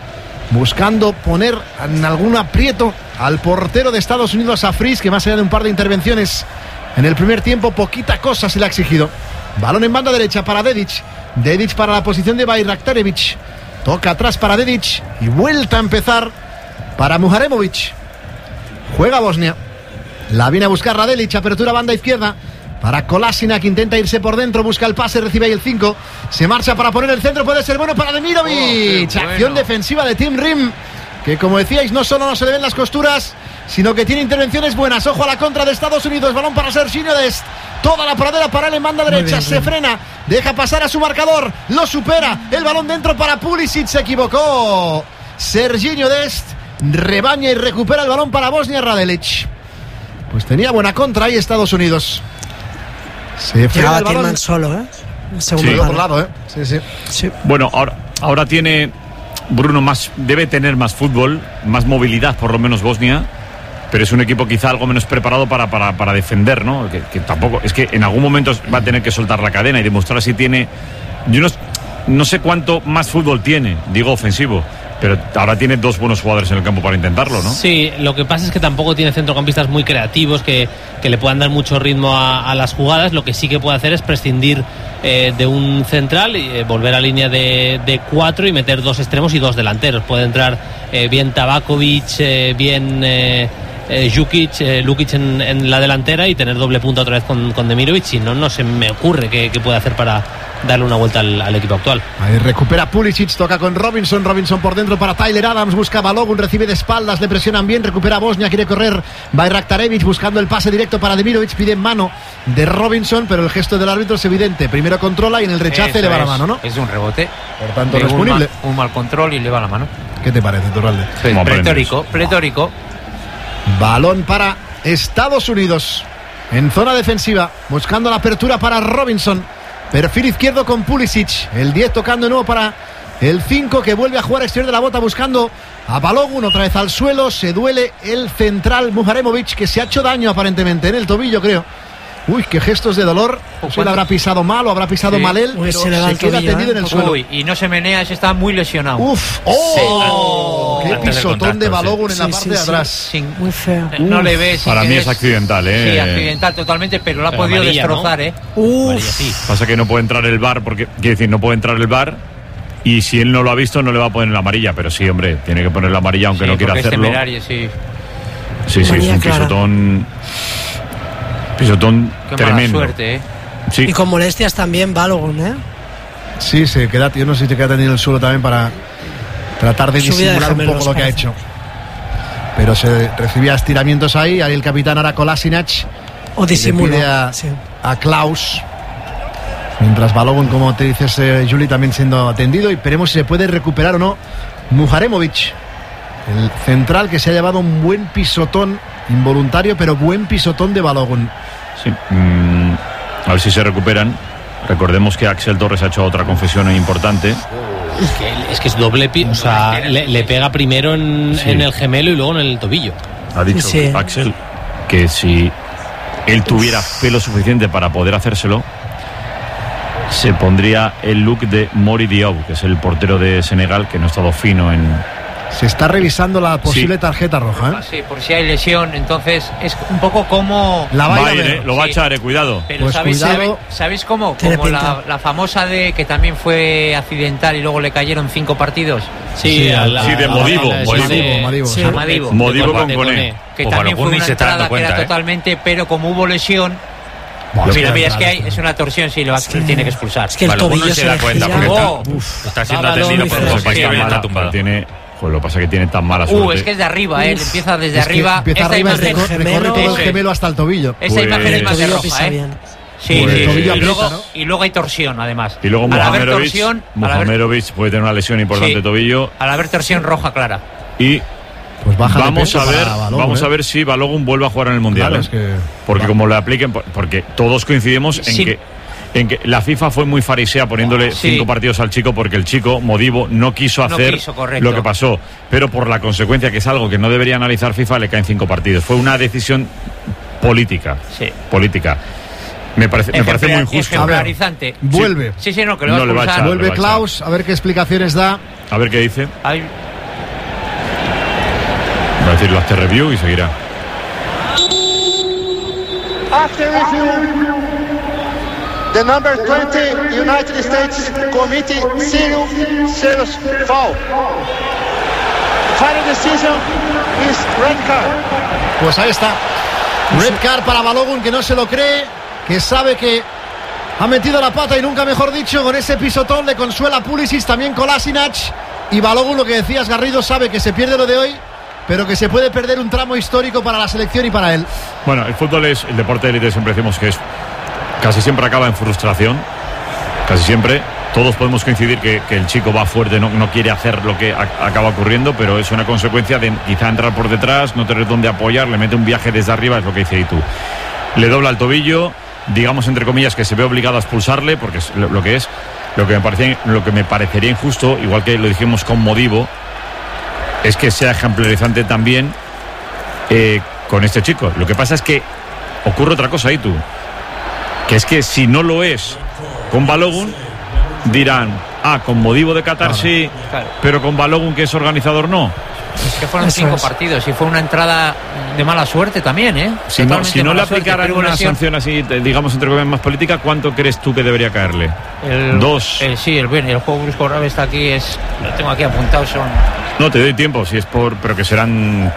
buscando poner en algún aprieto al portero de Estados Unidos, a Fries, que más allá de un par de intervenciones en el primer tiempo, poquita cosa se le ha exigido. Balón en banda derecha para Dedic. Dedic para la posición de Bajraktarevic. Toca atrás para Dedic y vuelta a empezar para Muharemovic. Juega Bosnia. La viene a buscar Radelic, apertura banda izquierda para Kolasinac, intenta irse por dentro, busca el pase, recibe ahí el 5, se marcha para poner el centro, puede ser bueno para Demirovic. Acción defensiva de Tim Rim, que como decíais, no solo no se le ven las costuras, sino que tiene intervenciones buenas. Ojo a la contra de Estados Unidos, balón para Serginho Dest, toda la pradera para él en banda derecha, se frena, deja pasar a su marcador, lo supera, el balón dentro para Pulisic, se equivocó Serginho Dest, rebaña y recupera el balón para Bosnia. Radelic, pues tenía buena contra ahí Estados Unidos. Se frena el balón solo, segundo por lado, sí. Bueno, ahora tiene Bruno debe tener más fútbol, más movilidad, por lo menos Bosnia, pero es un equipo quizá algo menos preparado para defender, ¿no? Que tampoco, es que en algún momento va a tener que soltar la cadena y demostrar si tiene. Yo no sé cuánto más fútbol tiene, digo ofensivo, pero ahora tiene dos buenos jugadores en el campo para intentarlo, ¿no? Sí, lo que pasa es que tampoco tiene centrocampistas muy creativos que le puedan dar mucho ritmo a las jugadas. Lo que sí que puede hacer es prescindir de un central y volver a línea de 4 y meter 2 extremos y 2 delanteros. Puede entrar bien Tabakovic, bien Lukic en la delantera y tener doble punta otra vez con Demirovic. Si no se me ocurre qué puede hacer para darle una vuelta al equipo actual. Ahí recupera Pulisic, toca con Robinson por dentro para Tyler Adams, busca Balogun, recibe de espaldas, le presionan bien, recupera Bosnia, quiere correr Bajraktarevic buscando el pase directo para Demirovic, pide mano de Robinson, pero el gesto del árbitro es evidente, primero controla y en el rechace le va la mano, ¿no? Es un rebote, por tanto no es punible. Un mal control y le va la mano. ¿Qué te parece, Turralde? Pletórico. Balón para Estados Unidos en zona defensiva, buscando la apertura para Robinson. Perfil izquierdo con Pulisic, el 10 tocando de nuevo para el 5, que vuelve a jugar exterior de la bota buscando a Balogun, otra vez al suelo, se duele el central Muharemovic, que se ha hecho daño aparentemente en el tobillo, creo. Uy, qué gestos de dolor. ¿Se le habrá pisado mal o habrá pisado mal él? Uy, pero se queda tendido en el suelo. Uy, y no se menea, se está muy lesionado. Uf, qué pisotón de Balogun en la parte de atrás. Muy feo. No le ves. Para mí es accidental, Sí, accidental totalmente, pero lo ha podido destrozar, ¿no? Pasa que no puede entrar el VAR, porque quiere decir, no puede entrar el VAR. Y si él no lo ha visto, no le va a poner la amarilla. Pero sí, hombre, tiene que poner la amarilla aunque no quiera hacerlo. Sí, es un pisotón. Qué tremendo. Mala suerte, Sí. Y con molestias también Balogun, Sí, se queda, yo no sé si se queda tendido en el suelo también para tratar de disimular un poco lo que ha hecho. Pero se recibía estiramientos ahí el capitán ahora Kolasinac. O disimula. Le pide a Klaus. Mientras Balogun, como te dices, Juli, también siendo atendido. Y veremos si se puede recuperar o no Muharemovic, el central, que se ha llevado un buen pisotón involuntario, pero buen pisotón de Balogun. Sí. A ver si se recuperan. Recordemos que Axel Torres ha hecho otra confesión importante. Es que es doble, o sea, le pega primero en el gemelo y luego en el tobillo. Ha dicho Axel que si él tuviera pelo suficiente para poder hacérselo, se pondría el look de Mori Diaw, que es el portero de Senegal, que no ha estado fino en... Se está revisando la posible tarjeta roja, Sí, por si hay lesión, entonces es un poco como... lo va a echar, cuidado. Pero pues ¿sabéis cómo? Como la famosa de que también fue accidental y luego le cayeron 5 partidos. De Modibo. Modibo con Koné. Que también fue una entrada que era totalmente, pero como hubo lesión... Mira, es que es una torsión, sí, tiene que expulsar. Es que el tobillo se da cuenta porque está siendo atendido por un compañero que está tumbado. Pues lo que pasa es que tiene tan mala suerte. Es que es de arriba, empieza desde arriba. Empieza arriba, recorre todo el gemelo hasta el tobillo. Esa imagen es más de roja, Sí, y luego hay torsión, además. Y luego Muhamedovic puede tener una lesión importante de tobillo. Al haber torsión roja clara. Y pues vamos a ver si Balogun vuelve a jugar en el Mundial. Porque como le apliquen, porque todos coincidimos en que la FIFA fue muy farisea poniéndole 5 partidos al chico, porque el chico, Modibo, no quiso hacer lo que pasó, pero por la consecuencia, que es algo que no debería analizar FIFA, le caen 5 partidos. Fue una decisión política. Me parece muy injusto. Ejemplarizante. Vuelve. Que lo va a expulsar. Vuelve Klaus, a ver qué explicaciones da. A ver qué dice. decir, lo hace review y seguirá. After review, the number 20 United States Committee serious foul. Final decision is red card. Pues ahí está. Red card para Balogun, que no se lo cree, que sabe que ha metido la pata y nunca mejor dicho. Con ese pisotón le consuela Pulisic, también Kolasinac. Y Balogun, lo que decías, Garrido, sabe que se pierde lo de hoy, pero que se puede perder un tramo histórico para la selección y para él. Bueno, el fútbol es el deporte de élite, siempre decimos que es, casi siempre acaba en frustración, casi siempre. Todos podemos coincidir que el chico va fuerte, no quiere hacer lo que acaba ocurriendo, pero es una consecuencia de quizá entrar por detrás, no tener dónde apoyar, le mete un viaje desde arriba, es lo que dice Itu. Le dobla el tobillo, digamos entre comillas que se ve obligado a expulsarle, porque es lo que es. Lo que me parecería injusto, igual que lo dijimos con Modibo, es que sea ejemplarizante también con este chico. Lo que pasa es que ocurre otra cosa, Itu, que es que si no lo es con Balogun, dirán, con Modibo de Qatar sí, claro, pero con Balogun, que es organizador, no. Es que fueron 5 partidos y fue una entrada de mala suerte también, ¿eh? Si no le aplicaran una sanción así, digamos, entre comillas, más política, ¿cuánto crees tú que debería caerle? 2. Sí, el juego brusco grave está aquí, lo tengo aquí apuntado, son... No, te doy tiempo, si es pero que serán...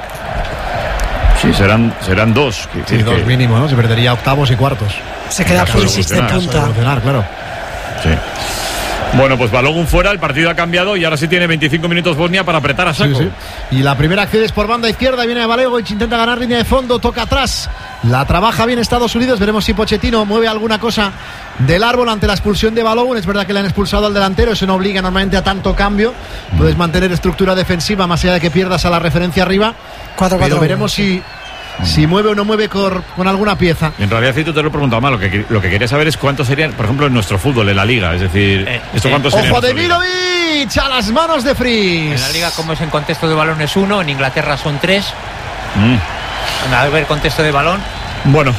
Sí, serán 2. Sí, 2 mínimo, ¿no? Se perdería octavos y cuartos. Se queda Pulisic de punta. Claro. Sí. Bueno, pues Balogun fuera, el partido ha cambiado y ahora sí tiene 25 minutos Bosnia para apretar a saco. Sí. Y la primera acción es por banda izquierda, viene Balogun, intenta ganar línea de fondo, toca atrás, la trabaja bien Estados Unidos, veremos si Pochettino mueve alguna cosa del árbol ante la expulsión de Balogun. Es verdad que le han expulsado al delantero, eso no obliga normalmente a tanto cambio, puedes mantener estructura defensiva más allá de que pierdas a la referencia arriba, 4-4, pero veremos si mueve o no mueve con alguna pieza. En realidad, Cito, te lo he preguntado mal. Lo que quería saber es cuántos serían, por ejemplo, en nuestro fútbol, en la Liga. Es decir, ¿esto cuántos serían? ¡Ojo de Milovic! A las manos de Fries. En la Liga, como es en contexto de balón, es 1. En Inglaterra son 3. A ver, contexto de balón. Bueno,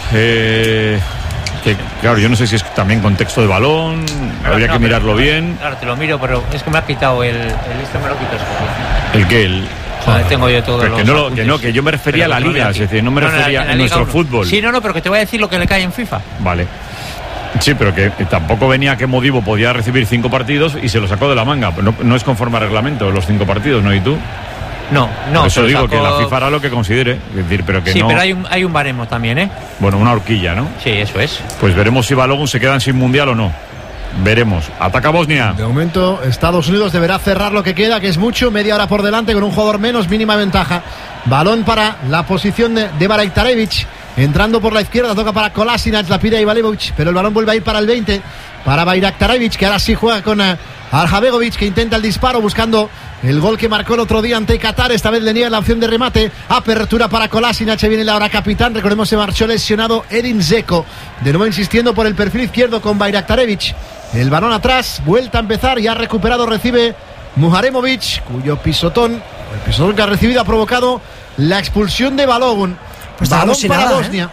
claro, yo no sé si es también contexto de balón. Habría que mirarlo bien. Claro, te lo miro, pero es que me ha quitado el esto, me lo quitas. ¿El qué? Tengo yo todo. Que yo me refería a la Liga, es decir, no me refería a nuestro fútbol. Sí, pero que te voy a decir lo que le cae en FIFA. Vale. Sí, pero que tampoco venía que Modibo podía recibir 5 partidos y se lo sacó de la manga. No es conforme al reglamento los 5 partidos, ¿no? ¿Y tú? No. Por eso digo que la FIFA hará lo que considere. Es decir, pero que sí, no... pero hay un baremo también, ¿eh? Bueno, una horquilla, ¿no? Sí, eso es. Pues veremos si Balogun se quedan sin mundial o no. Veremos. Ataca Bosnia. De momento Estados Unidos deberá cerrar lo que queda, que es mucho, media hora por delante con un jugador menos, mínima ventaja. Balón para la posición de Barektarevic, entrando por la izquierda, toca para Kolasinac, la pide a Ivalevic, pero el balón vuelve a ir para el 20, para Barektarevic, que ahora sí juega con Arjabegovic, que intenta el disparo buscando el gol que marcó el otro día ante Qatar. Esta vez le niega la opción de remate. Apertura para Kolasinac, viene la hora capitán. Recordemos, se marchó lesionado Edin Dzeko, de nuevo insistiendo por el perfil izquierdo con Barektarevic. El balón atrás, vuelta a empezar, ya recuperado, recibe Muharemovic, cuyo pisotón, el pisotón que ha recibido ha provocado la expulsión de Balogun. Pues balón para Bosnia.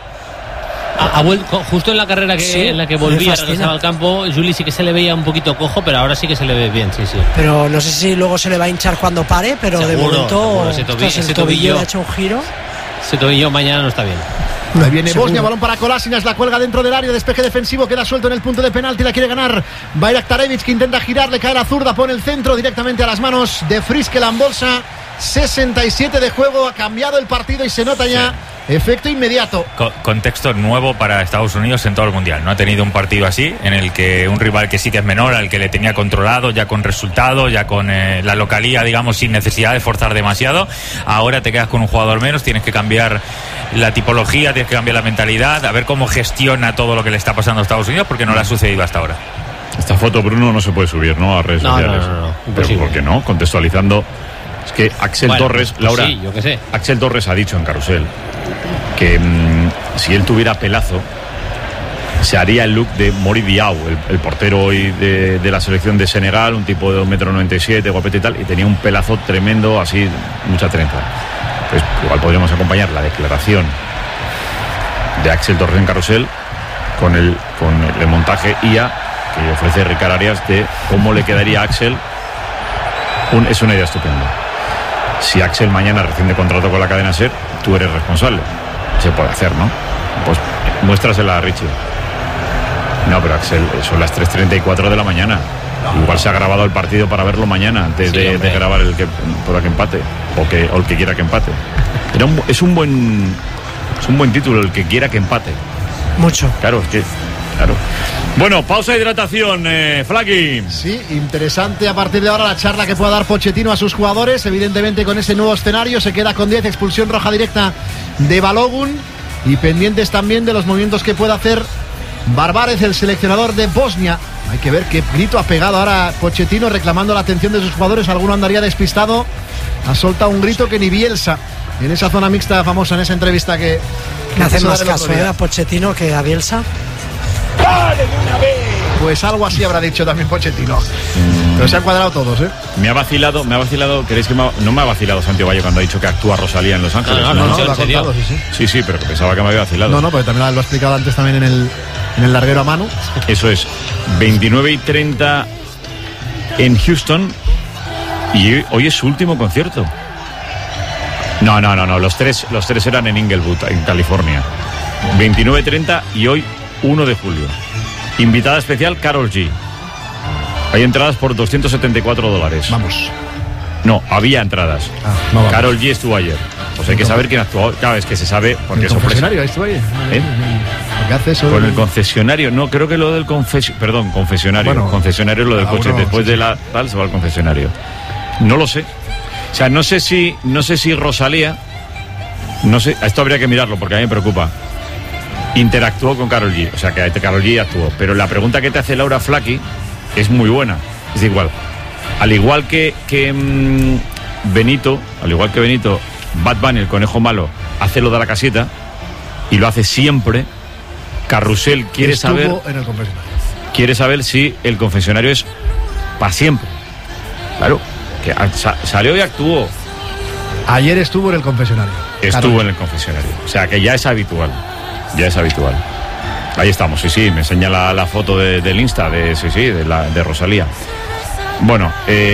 Ha vuelto, justo en la carrera en la que volvía, regresaba al campo, Juli sí que se le veía un poquito cojo, pero ahora sí que se le ve bien, sí. Pero no sé si luego se le va a hinchar cuando pare, pero seguro, de momento ese tobillo le ha hecho un giro. Ese tobillo mañana no está bien. Ahí viene Bosnia, balón para Kolasinac, la cuelga dentro del área, despeje defensivo, queda suelto en el punto de penalti, la quiere ganar Barektarevic, que intenta girar, le cae la zurda, pone el centro directamente a las manos de Fries, que la embolsa. 67 de juego, ha cambiado el partido y se nota ya efecto inmediato. Contexto nuevo para Estados Unidos en todo el Mundial. No ha tenido un partido así, en el que un rival que sí que es menor, al que le tenía controlado, ya con resultados, ya con la localía, digamos, sin necesidad de forzar demasiado. Ahora te quedas con un jugador menos, tienes que cambiar la tipología, tienes que cambiar la mentalidad, a ver cómo gestiona todo lo que le está pasando a Estados Unidos, porque no le ha sucedido hasta ahora. Esta foto, Bruno, no se puede subir, ¿no?, a redes sociales. No. Pero ¿por qué no? Contextualizando. Es que Axel Torres, pues Laura, sí, yo qué sé. Axel Torres ha dicho en Carrusel que si él tuviera pelazo se haría el look de Mori Diaw, el portero hoy de la selección de Senegal, un tipo de 1,97 m, guapete y tal, y tenía un pelazo tremendo, así, mucha trenza. Pues igual podríamos acompañar la declaración de Axel Torres en Carrusel con el montaje IA que ofrece Ricard Arias de cómo le quedaría a Axel. Es una idea estupenda. si Axel mañana recién de contrato con la cadena SER, tú eres responsable. Se puede hacer, ¿no? Pues muéstrasela a Richie. No, pero Axel, son las 3:34 de la mañana. Igual se ha grabado el partido para verlo mañana antes de grabar el que pueda que empate o el que quiera que empate. Es un buen título, el que quiera que empate. Mucho. Claro, es que claro. Bueno, pausa de hidratación, Flaky. Sí, interesante a partir de ahora la charla que pueda dar Pochettino a sus jugadores. Evidentemente con ese nuevo escenario se queda con 10, expulsión roja directa de Balogun y pendientes también de los movimientos que pueda hacer Barbárez, el seleccionador de Bosnia. Hay que ver qué grito ha pegado ahora Pochettino reclamando la atención de sus jugadores. Alguno andaría despistado. Ha soltado un grito que ni Bielsa en esa zona mixta famosa, en esa entrevista que hace más caso a Pochettino que a Bielsa. ¡Dale de una vez! Pues algo así habrá dicho también Pochettino. Pero se han cuadrado todos, ¿eh? Me ha vacilado, ¿queréis que no me ha vacilado Santiago Valle cuando ha dicho que actúa Rosalía en Los Ángeles? No, lo ha contado, sí, pero pensaba que me había vacilado. No, pero también lo ha explicado antes también en el larguero a mano. Eso es, 29:30 en Houston y hoy es su último concierto. No, los tres eran en Inglewood, en California. 29:30 y hoy 1 de julio. Invitada especial Karol G. Hay entradas por $274. Vamos. No, había entradas. Karol G estuvo ayer. Pues hay que saber quién actuó. Claro, es que se sabe porque ¿El concesionario estuvo ayer? ¿Qué hace eso? Con el concesionario, no, creo que lo del confesionario. Bueno, concesionario es lo del coche. Después de la tal se va al concesionario. No lo sé. O sea, no sé si Rosalía, no sé, esto habría que mirarlo porque a mí me preocupa. Interactuó con Karol G, o sea que Karol G actuó. Pero la pregunta que te hace Laura Flaky es muy buena. Es igual. Al igual que Benito, Bad Bunny, el conejo malo, hace lo de la caseta y lo hace siempre. Carrusel quiere saber si el confesionario es para siempre. Claro, que salió y actuó. Ayer estuvo en el confesionario. En el confesionario. O sea que ya es habitual. Ahí estamos, sí, me enseña la foto del Insta de Rosalía. Bueno,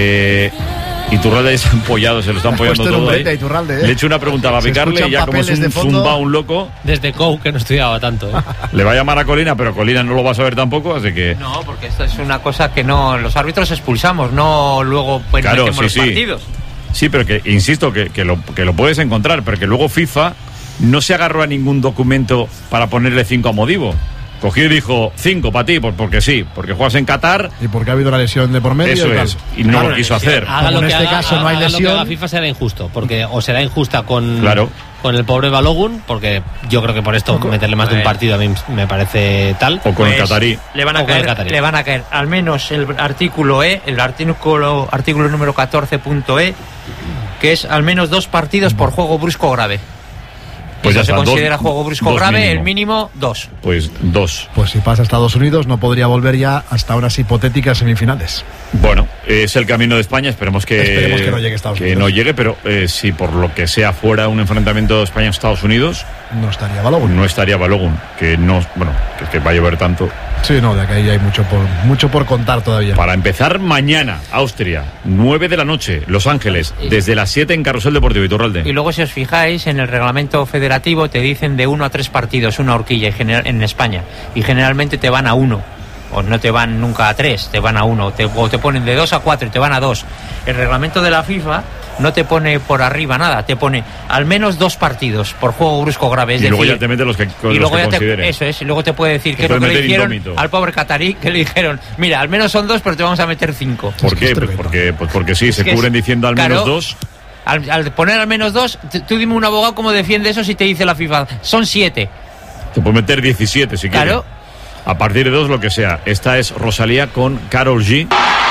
Iturralde se ha empollado, se lo está empollando todo ahí. Le he hecho una pregunta para picarle y ya como es un zumba, un loco. Desde Cou, que no estudiaba tanto. Le va a llamar a Colina, pero Colina no lo va a saber tampoco, así que... No, porque esto es una cosa que no... Los árbitros expulsamos, no luego pues, metemos los partidos. Sí, pero que, insisto, que lo puedes encontrar, pero que luego FIFA no se agarró a ningún documento para ponerle 5 a Modibo. Cogió y dijo 5 para ti, porque sí, porque juegas en Qatar. Y porque ha habido una lesión de por medio. Eso es, y no lo quiso hacer. En este caso no hay lesión. Lo que haga FIFA será injusto, porque o será injusta con el pobre Balogun, porque yo creo que por esto meterle más de un partido a mí me parece tal. O con el catarí. Le van a caer al menos el artículo artículo número 14.e, que es al menos 2 partidos por juego brusco grave. Pues ya se considera juego brusco grave, mínimo. El mínimo 2. Pues 2. Pues si pasa a Estados Unidos no podría volver ya hasta unas hipotéticas semifinales. Bueno, es el camino de España, esperemos que no llegue a Estados Unidos. Que no llegue, pero si por lo que sea fuera un enfrentamiento de España-Estados Unidos... No estaría Balogun. Que no, bueno, que va a llover tanto. Sí, no, de acá hay mucho por contar todavía. Para empezar mañana, Austria, 9 de la noche, Los Ángeles, desde las 7 en Carrusel Deportivo Iturralde. Y luego si os fijáis en el reglamento federativo te dicen de 1 a 3 partidos, una horquilla en España, y generalmente te van a 1, o no te van nunca a 3, te van a 1, o te ponen de 2 a 4 y te van a 2. El reglamento de la FIFA no te pone por arriba nada, te pone al menos 2 partidos por juego brusco grave. Es y decir, luego ya te mete los que considere. Eso es, y luego te puede decir que es lo que le dijeron al pobre catarí, que le dijeron, mira, al menos son 2, pero te vamos a meter 5. ¿Por qué? Porque sí, se cubren diciendo al menos 2. Al poner al menos 2, tú dime un abogado cómo defiende eso si te dice la FIFA, son 7. Te puede meter 17 si quieres. A partir de 2, lo que sea. Esta es Rosalía con Karol G.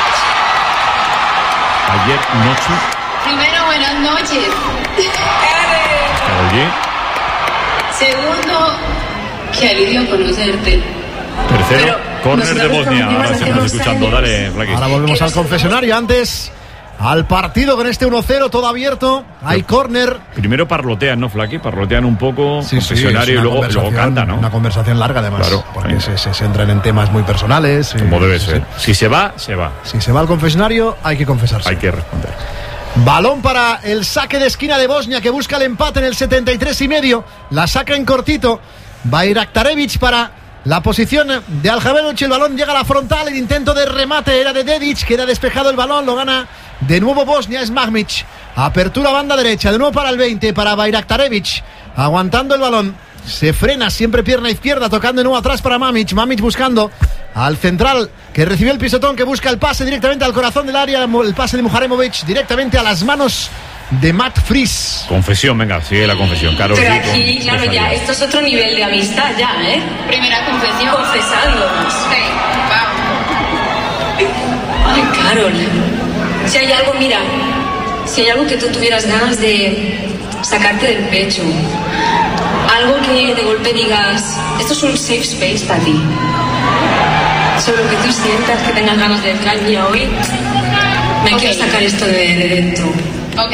Ayer noche. Primero, buenas noches. Karol G. Segundo, qué alivio conocerte. Tercero, córner de Bosnia. Ahora estamos escuchando. Dale, Flaky. Ahora volvemos al confesionario. Antes, al partido con este 1-0, todo abierto. Hay córner. Primero parlotean, ¿no, Flaky? Parlotean un poco, confesionario, y luego canta, ¿no? Una conversación larga, además. Claro, porque se centran en temas muy personales. Como debe ser. Si se va, se va. Si se va al confesionario, hay que confesarse. Hay que responder. Balón para el saque de esquina de Bosnia, que busca el empate en el 73,5. La saca en cortito Bayraktarevic para la posición de Aljaberovic. El balón llega a la frontal. El intento de remate era de Dedic. Queda despejado el balón. Lo gana de nuevo Bosnia. Es Magmic. Apertura banda derecha. De nuevo para el 20. Para Bayraktarevic. Aguantando el balón. Se frena siempre pierna izquierda. Tocando de nuevo atrás para Mamic. Mamic buscando al central, que recibió el pisotón, que busca el pase directamente al corazón del área. El pase de Muharemovic directamente a las manos de Matt Fries. Confesión, venga, sigue la confesión. Karol Pero G, aquí, claro, ya, esto es otro nivel de amistad ya, ¿eh? Primera confesión. Confesándonos. Sí, vamos. Ay, Karol. Si hay algo, mira, si hay algo que tú tuvieras ganas de sacarte del pecho, algo que de golpe digas, esto es un safe space para ti. Sobre lo que tú sientas, que tengas ganas de decir, mira, hoy me quiero sacar esto de dentro. Ok,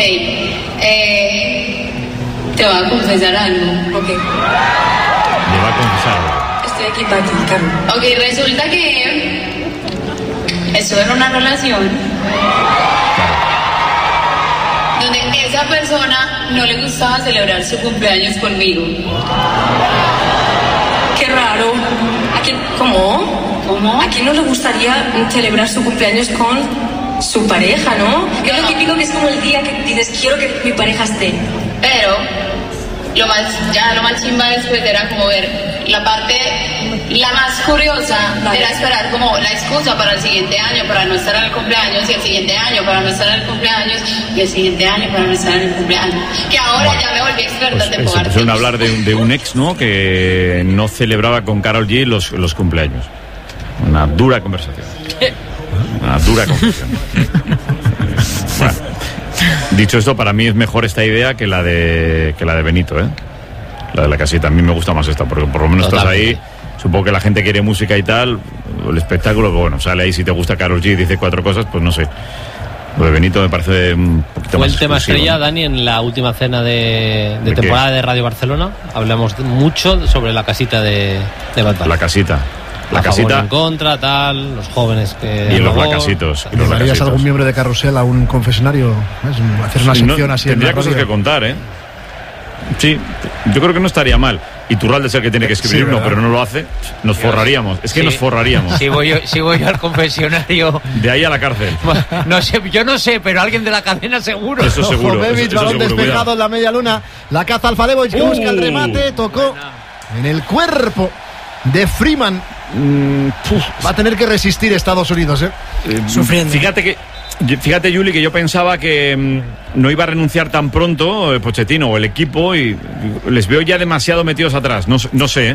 te voy a confesar algo. Ok. Le va a confesar algo. Estoy aquí para ti, Carlos. Ok, resulta que eso era una relación donde esa persona no le gustaba celebrar su cumpleaños conmigo. Qué raro. ¿A quién? ¿Cómo? ¿A quién no le gustaría celebrar su cumpleaños con su pareja, no? Que es lo típico, que es como el día que dices, quiero que mi pareja esté. Pero lo más chimba después era como ver la parte, la más curiosa, era esperar como la excusa para el siguiente año para no estar en el cumpleaños, y el siguiente año para no estar en el cumpleaños, y el siguiente año para no estar en el cumpleaños. Que ahora ya me volví experta en Se pusieron a hablar de un ex, ¿no?, que no celebraba con Karol G los cumpleaños. Una dura conversación. Una dura conversación. Bueno, dicho esto, para mí es mejor esta idea que la de Benito, ¿eh? La de la casita. A mí me gusta más esta, porque por lo menos estás ahí. Supongo que la gente quiere música y tal. El espectáculo, bueno, sale ahí. Si te gusta Karol G y dice 4 cosas, pues no sé. Lo de Benito me parece un poquito más. Fue el tema estrella, Dani, en la última cena de temporada qué? De Radio Barcelona. Hablamos mucho sobre la casita de Bad Bunny. La casita. La casita en contra, tal, los jóvenes que... Y los lacasitos. ¿Llevarías algún miembro de Carrusel a un confesionario? Hacer una sección así. Tendría cosas que contar, ¿eh? Sí, yo creo que no estaría mal. Iturralde es el que tiene que escribir uno, pero no lo hace. Nos forraríamos. Es que nos forraríamos. Si voy yo al confesionario... De ahí a la cárcel. No sé, yo no sé, pero alguien de la cadena seguro. Eso seguro. Jovevic, balón despejado en la media luna. La caza Alfalevovic, que busca el remate. Tocó en el cuerpo de Freeman. Va a tener que resistir Estados Unidos, sufriendo. Fíjate, Juli, que yo pensaba que no iba a renunciar tan pronto Pochettino o el equipo, y les veo ya demasiado metidos atrás. No sé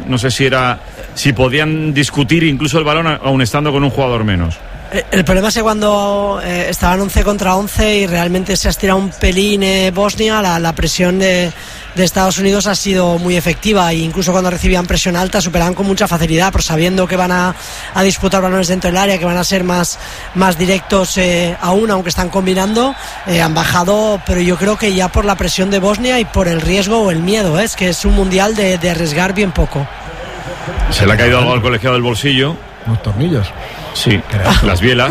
si podían discutir incluso el balón aún estando con un jugador menos. El problema es que cuando estaban 11 contra 11 y realmente se ha estirado un pelín Bosnia, la presión de Estados Unidos ha sido muy efectiva, e incluso cuando recibían presión alta superaban con mucha facilidad, pero sabiendo que van a disputar balones dentro del área, que van a ser más directos aún, aunque están combinando, han bajado, pero yo creo que ya por la presión de Bosnia y por el riesgo o el miedo, es que es un mundial de arriesgar bien poco. Se le ha caído algo al colegiado del bolsillo. Unos tornillos. Sí, las bielas.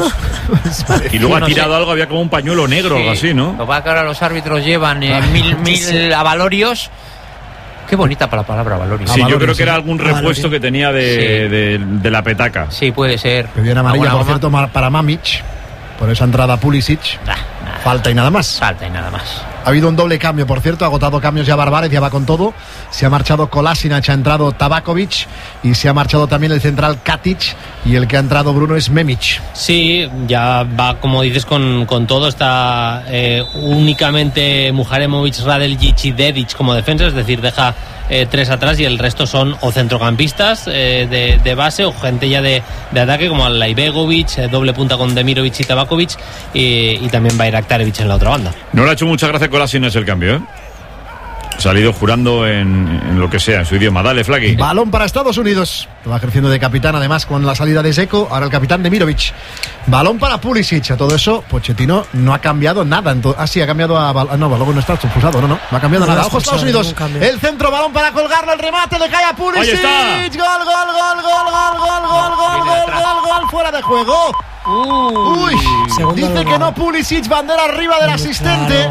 Y luego ha tirado algo, había como un pañuelo negro o algo así, ¿no? Lo que ahora los árbitros llevan mil avalorios. Qué bonita para la palabra avalorios. Sí, yo creo que era algún repuesto que tenía de la petaca. Sí, puede ser. Que viene amarilla, por cierto, para Mamic. Por esa entrada Pulisic. Falta y nada más. Ha habido un doble cambio, por cierto, ha agotado cambios ya Barbarez, ya va con todo. Se ha marchado Kolasinac, ha entrado Tabakovic y se ha marchado también el central Katic, y el que ha entrado, Bruno, es Memic. Sí, ya va, como dices, con todo. Está únicamente Muharemovic, Radeljic y Dedic como defensa, es decir, deja 3 atrás, y el resto son o centrocampistas de base o gente ya de ataque, como Alaibegovic, doble punta con Demirovic y Tabakovic, y también Bayraktarevic en la otra banda. No le ha hecho mucha gracia Kolasinac el cambio, ¿eh? Ha salido jurando en lo que sea, en su idioma. Dale, Flaqui. Balón para Estados Unidos. Va ejerciendo de capitán, además, con la salida de Zeko. Ahora el capitán Demirovic. Balón para Pulisic. A todo eso, Pochettino no ha cambiado nada. Sí, ha cambiado a... No, luego no está expulsado, no ha cambiado nada. Ojo, Estados Unidos. El centro, balón para colgarlo, el remate, le cae a Pulisic. Gol. Fuera de juego. Uy, dice que no Pulisic, bandera arriba del asistente.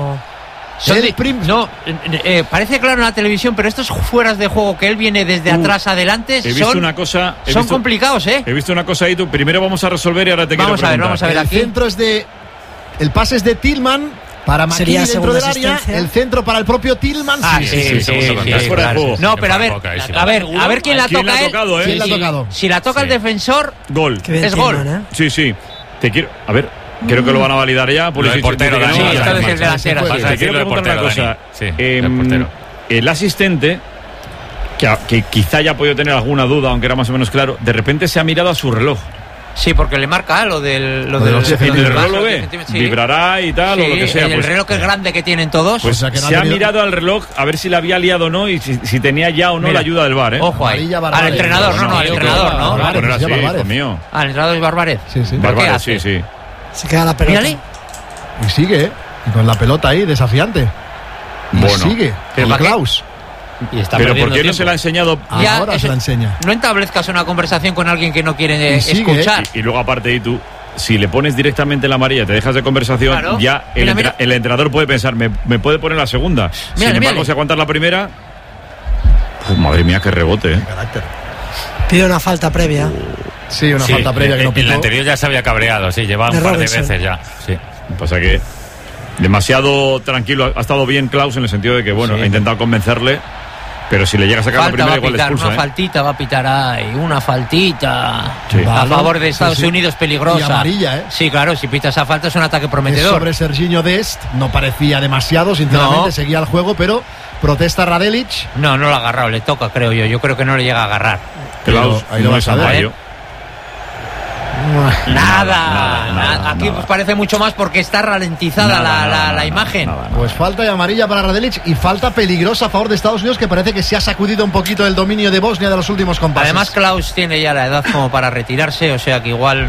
Parece claro en la televisión, pero estos fueras de juego que él viene desde atrás adelante son complicados, ¿eh? He visto una cosa ahí, tú primero vamos a resolver y ahora te quiero preguntar. Vamos a ver, el centro es el pase es de Tillman para McKennie dentro del área, el centro para el propio Tillman. Sí, fuera de juego. No, pero a ver quién la toca él. ¿Quién la ha tocado? Si la toca el defensor, gol. Es gol. Sí. Te quiero, a ver, creo que lo van a validar ya. El portero, Dani. Esto es el delantero. Te quiero preguntar una cosa. El asistente, que quizá haya podido tener alguna duda, aunque era más o menos claro, de repente se ha mirado a su reloj. Sí, porque le marca lo del reloj lo ve, vibrará y tal, o lo que sea. El reloj es grande que tienen todos. Pues se ha mirado al reloj a ver si le había liado o no y si tenía ya o no la ayuda del VAR, ¿eh? Ojo ahí. Al entrenador, al entrenador, ¿no? Va a poner así, hijo mío. Al entrenador es Barbarez. Sí. Barbarez, sí. Se queda la pelota. Mírale. Y sigue, y con la pelota ahí, desafiante. Y sigue, con Klaus. Pero ¿por qué no se la ha enseñado? Ahora se la enseña. No entablezcas una conversación con alguien que no quiere escuchar. Y luego aparte ahí tú, si le pones directamente la amarilla, te dejas de conversación, claro. Ya el entrenador puede pensar, me puede poner la segunda. Sin embargo, si aguantas la primera, pues madre mía, qué rebote, Pide una falta previa. Sí, una falta previa que no pitó. El anterior ya se había cabreado, lleva un par de veces ya. Sí. Pasa que demasiado tranquilo, ha estado bien Klaus en el sentido de que, ha intentado convencerle. Pero si le llega a sacar la primera, igual le expulsa. Una faltita va a pitar ahí, una faltita a favor de Estados Unidos, peligrosa. Y amarilla, ¿eh? Sí, claro, si pita esa falta es un ataque prometedor. Sobre Serginho Dest, no parecía demasiado, sinceramente, seguía el juego, pero protesta Radelic. No lo ha agarrado, le toca, creo yo. Yo creo que no le llega a agarrar. Klaus, ahí no es Amayo. Nada. Aquí pues parece mucho más porque está ralentizada la imagen. Pues falta y amarilla para Radelic y falta peligrosa a favor de Estados Unidos, que parece que se ha sacudido un poquito el dominio de Bosnia de los últimos compases. Además Klaus tiene ya la edad como para retirarse, o sea que igual...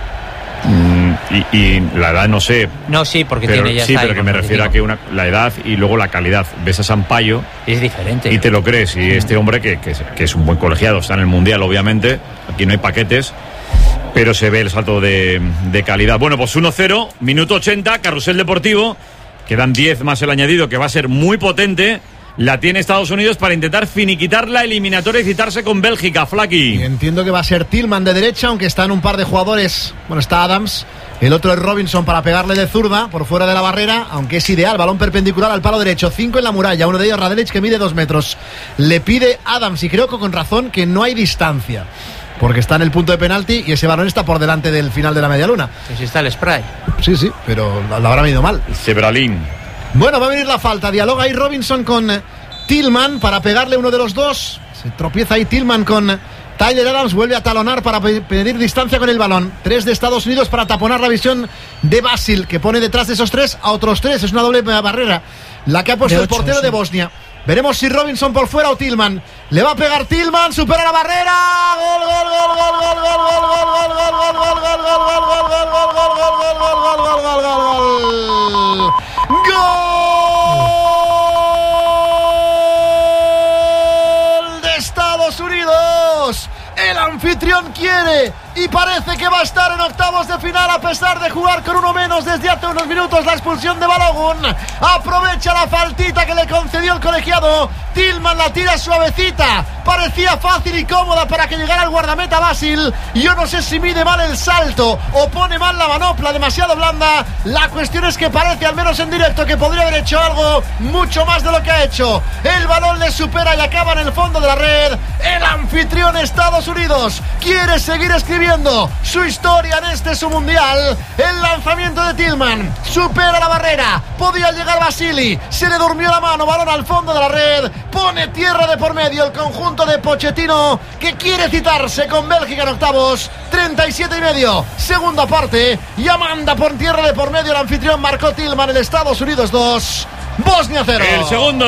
Y la edad no sé. No, sí, porque tiene ya... Sí, pero que me refiero a que la edad y luego la calidad. Ves a Sampaio... Es diferente. Y te lo crees. Y este hombre que es un buen colegiado, está en el Mundial, obviamente. Aquí no hay paquetes. Pero se ve el salto de calidad. Bueno, pues 1-0, minuto 80, carrusel deportivo. Quedan 10 más el añadido, que va a ser muy potente. La tiene Estados Unidos para intentar finiquitar la eliminatoria y citarse con Bélgica, Flaky. Y entiendo que va a ser Tillman de derecha, aunque están un par de jugadores. Bueno, está Adams, el otro es Robinson para pegarle de zurda por fuera de la barrera, aunque es ideal, balón perpendicular al palo derecho, 5 en la muralla, uno de ellos Radelic, que mide 2 metros. Le pide Adams, y creo que con razón, que no hay distancia, porque está en el punto de penalti y ese balón está por delante del final de la media luna. Pues está el spray. Sí, pero lo habrá medido mal. Sebralín. Bueno, va a venir la falta. Dialoga ahí Robinson con Tillman para pegarle uno de los dos. Se tropieza ahí Tillman con Tyler Adams. Vuelve a talonar para pedir distancia con el balón. 3 de Estados Unidos para taponar la visión de Basil, que pone detrás de esos 3 a otros 3. Es una doble barrera la que ha puesto el portero de Bosnia. Veremos si Robinson por fuera o Tillman. Le va a pegar Tillman, supera la barrera. ¡Gol de Estados Unidos! El anfitrión quiere y parece que va a estar en octavos de final a pesar de jugar con uno menos desde hace unos minutos. La expulsión de Balogun. Aprovecha la faltita que le concedió el colegiado. Tillman la tira suavecita. Parecía fácil y cómoda para que llegara el guardameta Basil. Yo no sé si mide mal el salto o pone mal la manopla, demasiado blanda. La cuestión es que parece, al menos en directo, que podría haber hecho algo mucho más de lo que ha hecho. El balón le supera y acaba en el fondo de la red. El anfitrión Estados Unidos quiere seguir escribiendo su historia en su mundial. El lanzamiento de Tillman supera la barrera. Podía llegar Basili. Se le durmió la mano. Balón al fondo de la red. Pone tierra de por medio el conjunto de Pochettino, que quiere citarse con Bélgica en octavos. 37,5. Segunda parte. Ya manda por tierra de por medio el anfitrión. Marcó Tillman. El Estados Unidos 2. Bosnia 0. El segundo.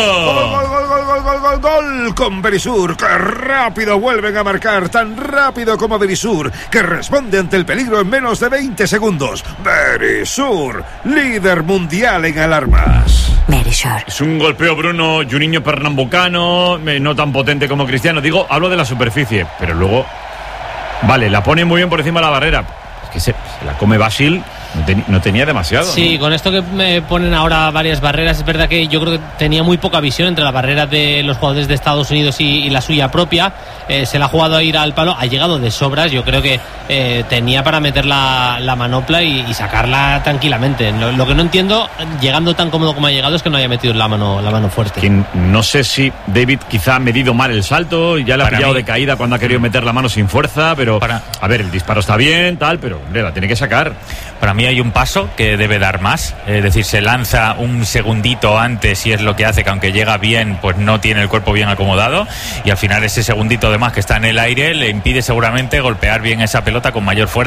Gol con Berisur. ¡Qué rápido vuelven a marcar! Tan rápido como Berisur, que responde ante el peligro en menos de 20 segundos. Berisur, líder mundial en alarmas. Berisur. Es un golpeo, Bruno, Juninho pernambucano, no tan potente como Cristiano. Hablo de la superficie, pero luego, vale, la pone muy bien por encima de la barrera. que se la come Basil, no tenía demasiado. Sí, ¿no? con esto que me ponen ahora varias barreras, es verdad que yo creo que tenía muy poca visión entre las barreras de los jugadores de Estados Unidos y la suya propia. Se la ha jugado a ir al palo, ha llegado de sobras. Yo creo que tenía para meter la manopla y sacarla tranquilamente. Lo que no entiendo, llegando tan cómodo como ha llegado, es que no haya metido la mano fuerte. Que no sé si David quizá ha medido mal el salto, ya le ha pillado de caída cuando ha querido meter la mano sin fuerza, pero a ver, el disparo está bien, tal, pero hombre, la tiene que sacar. Para mí hay un paso que debe dar más, es decir, se lanza un segundito antes y es lo que hace que aunque llega bien, pues no tiene el cuerpo bien acomodado, y al final ese segundito de más que está en el aire le impide seguramente golpear bien esa pelota con mayor fuerza.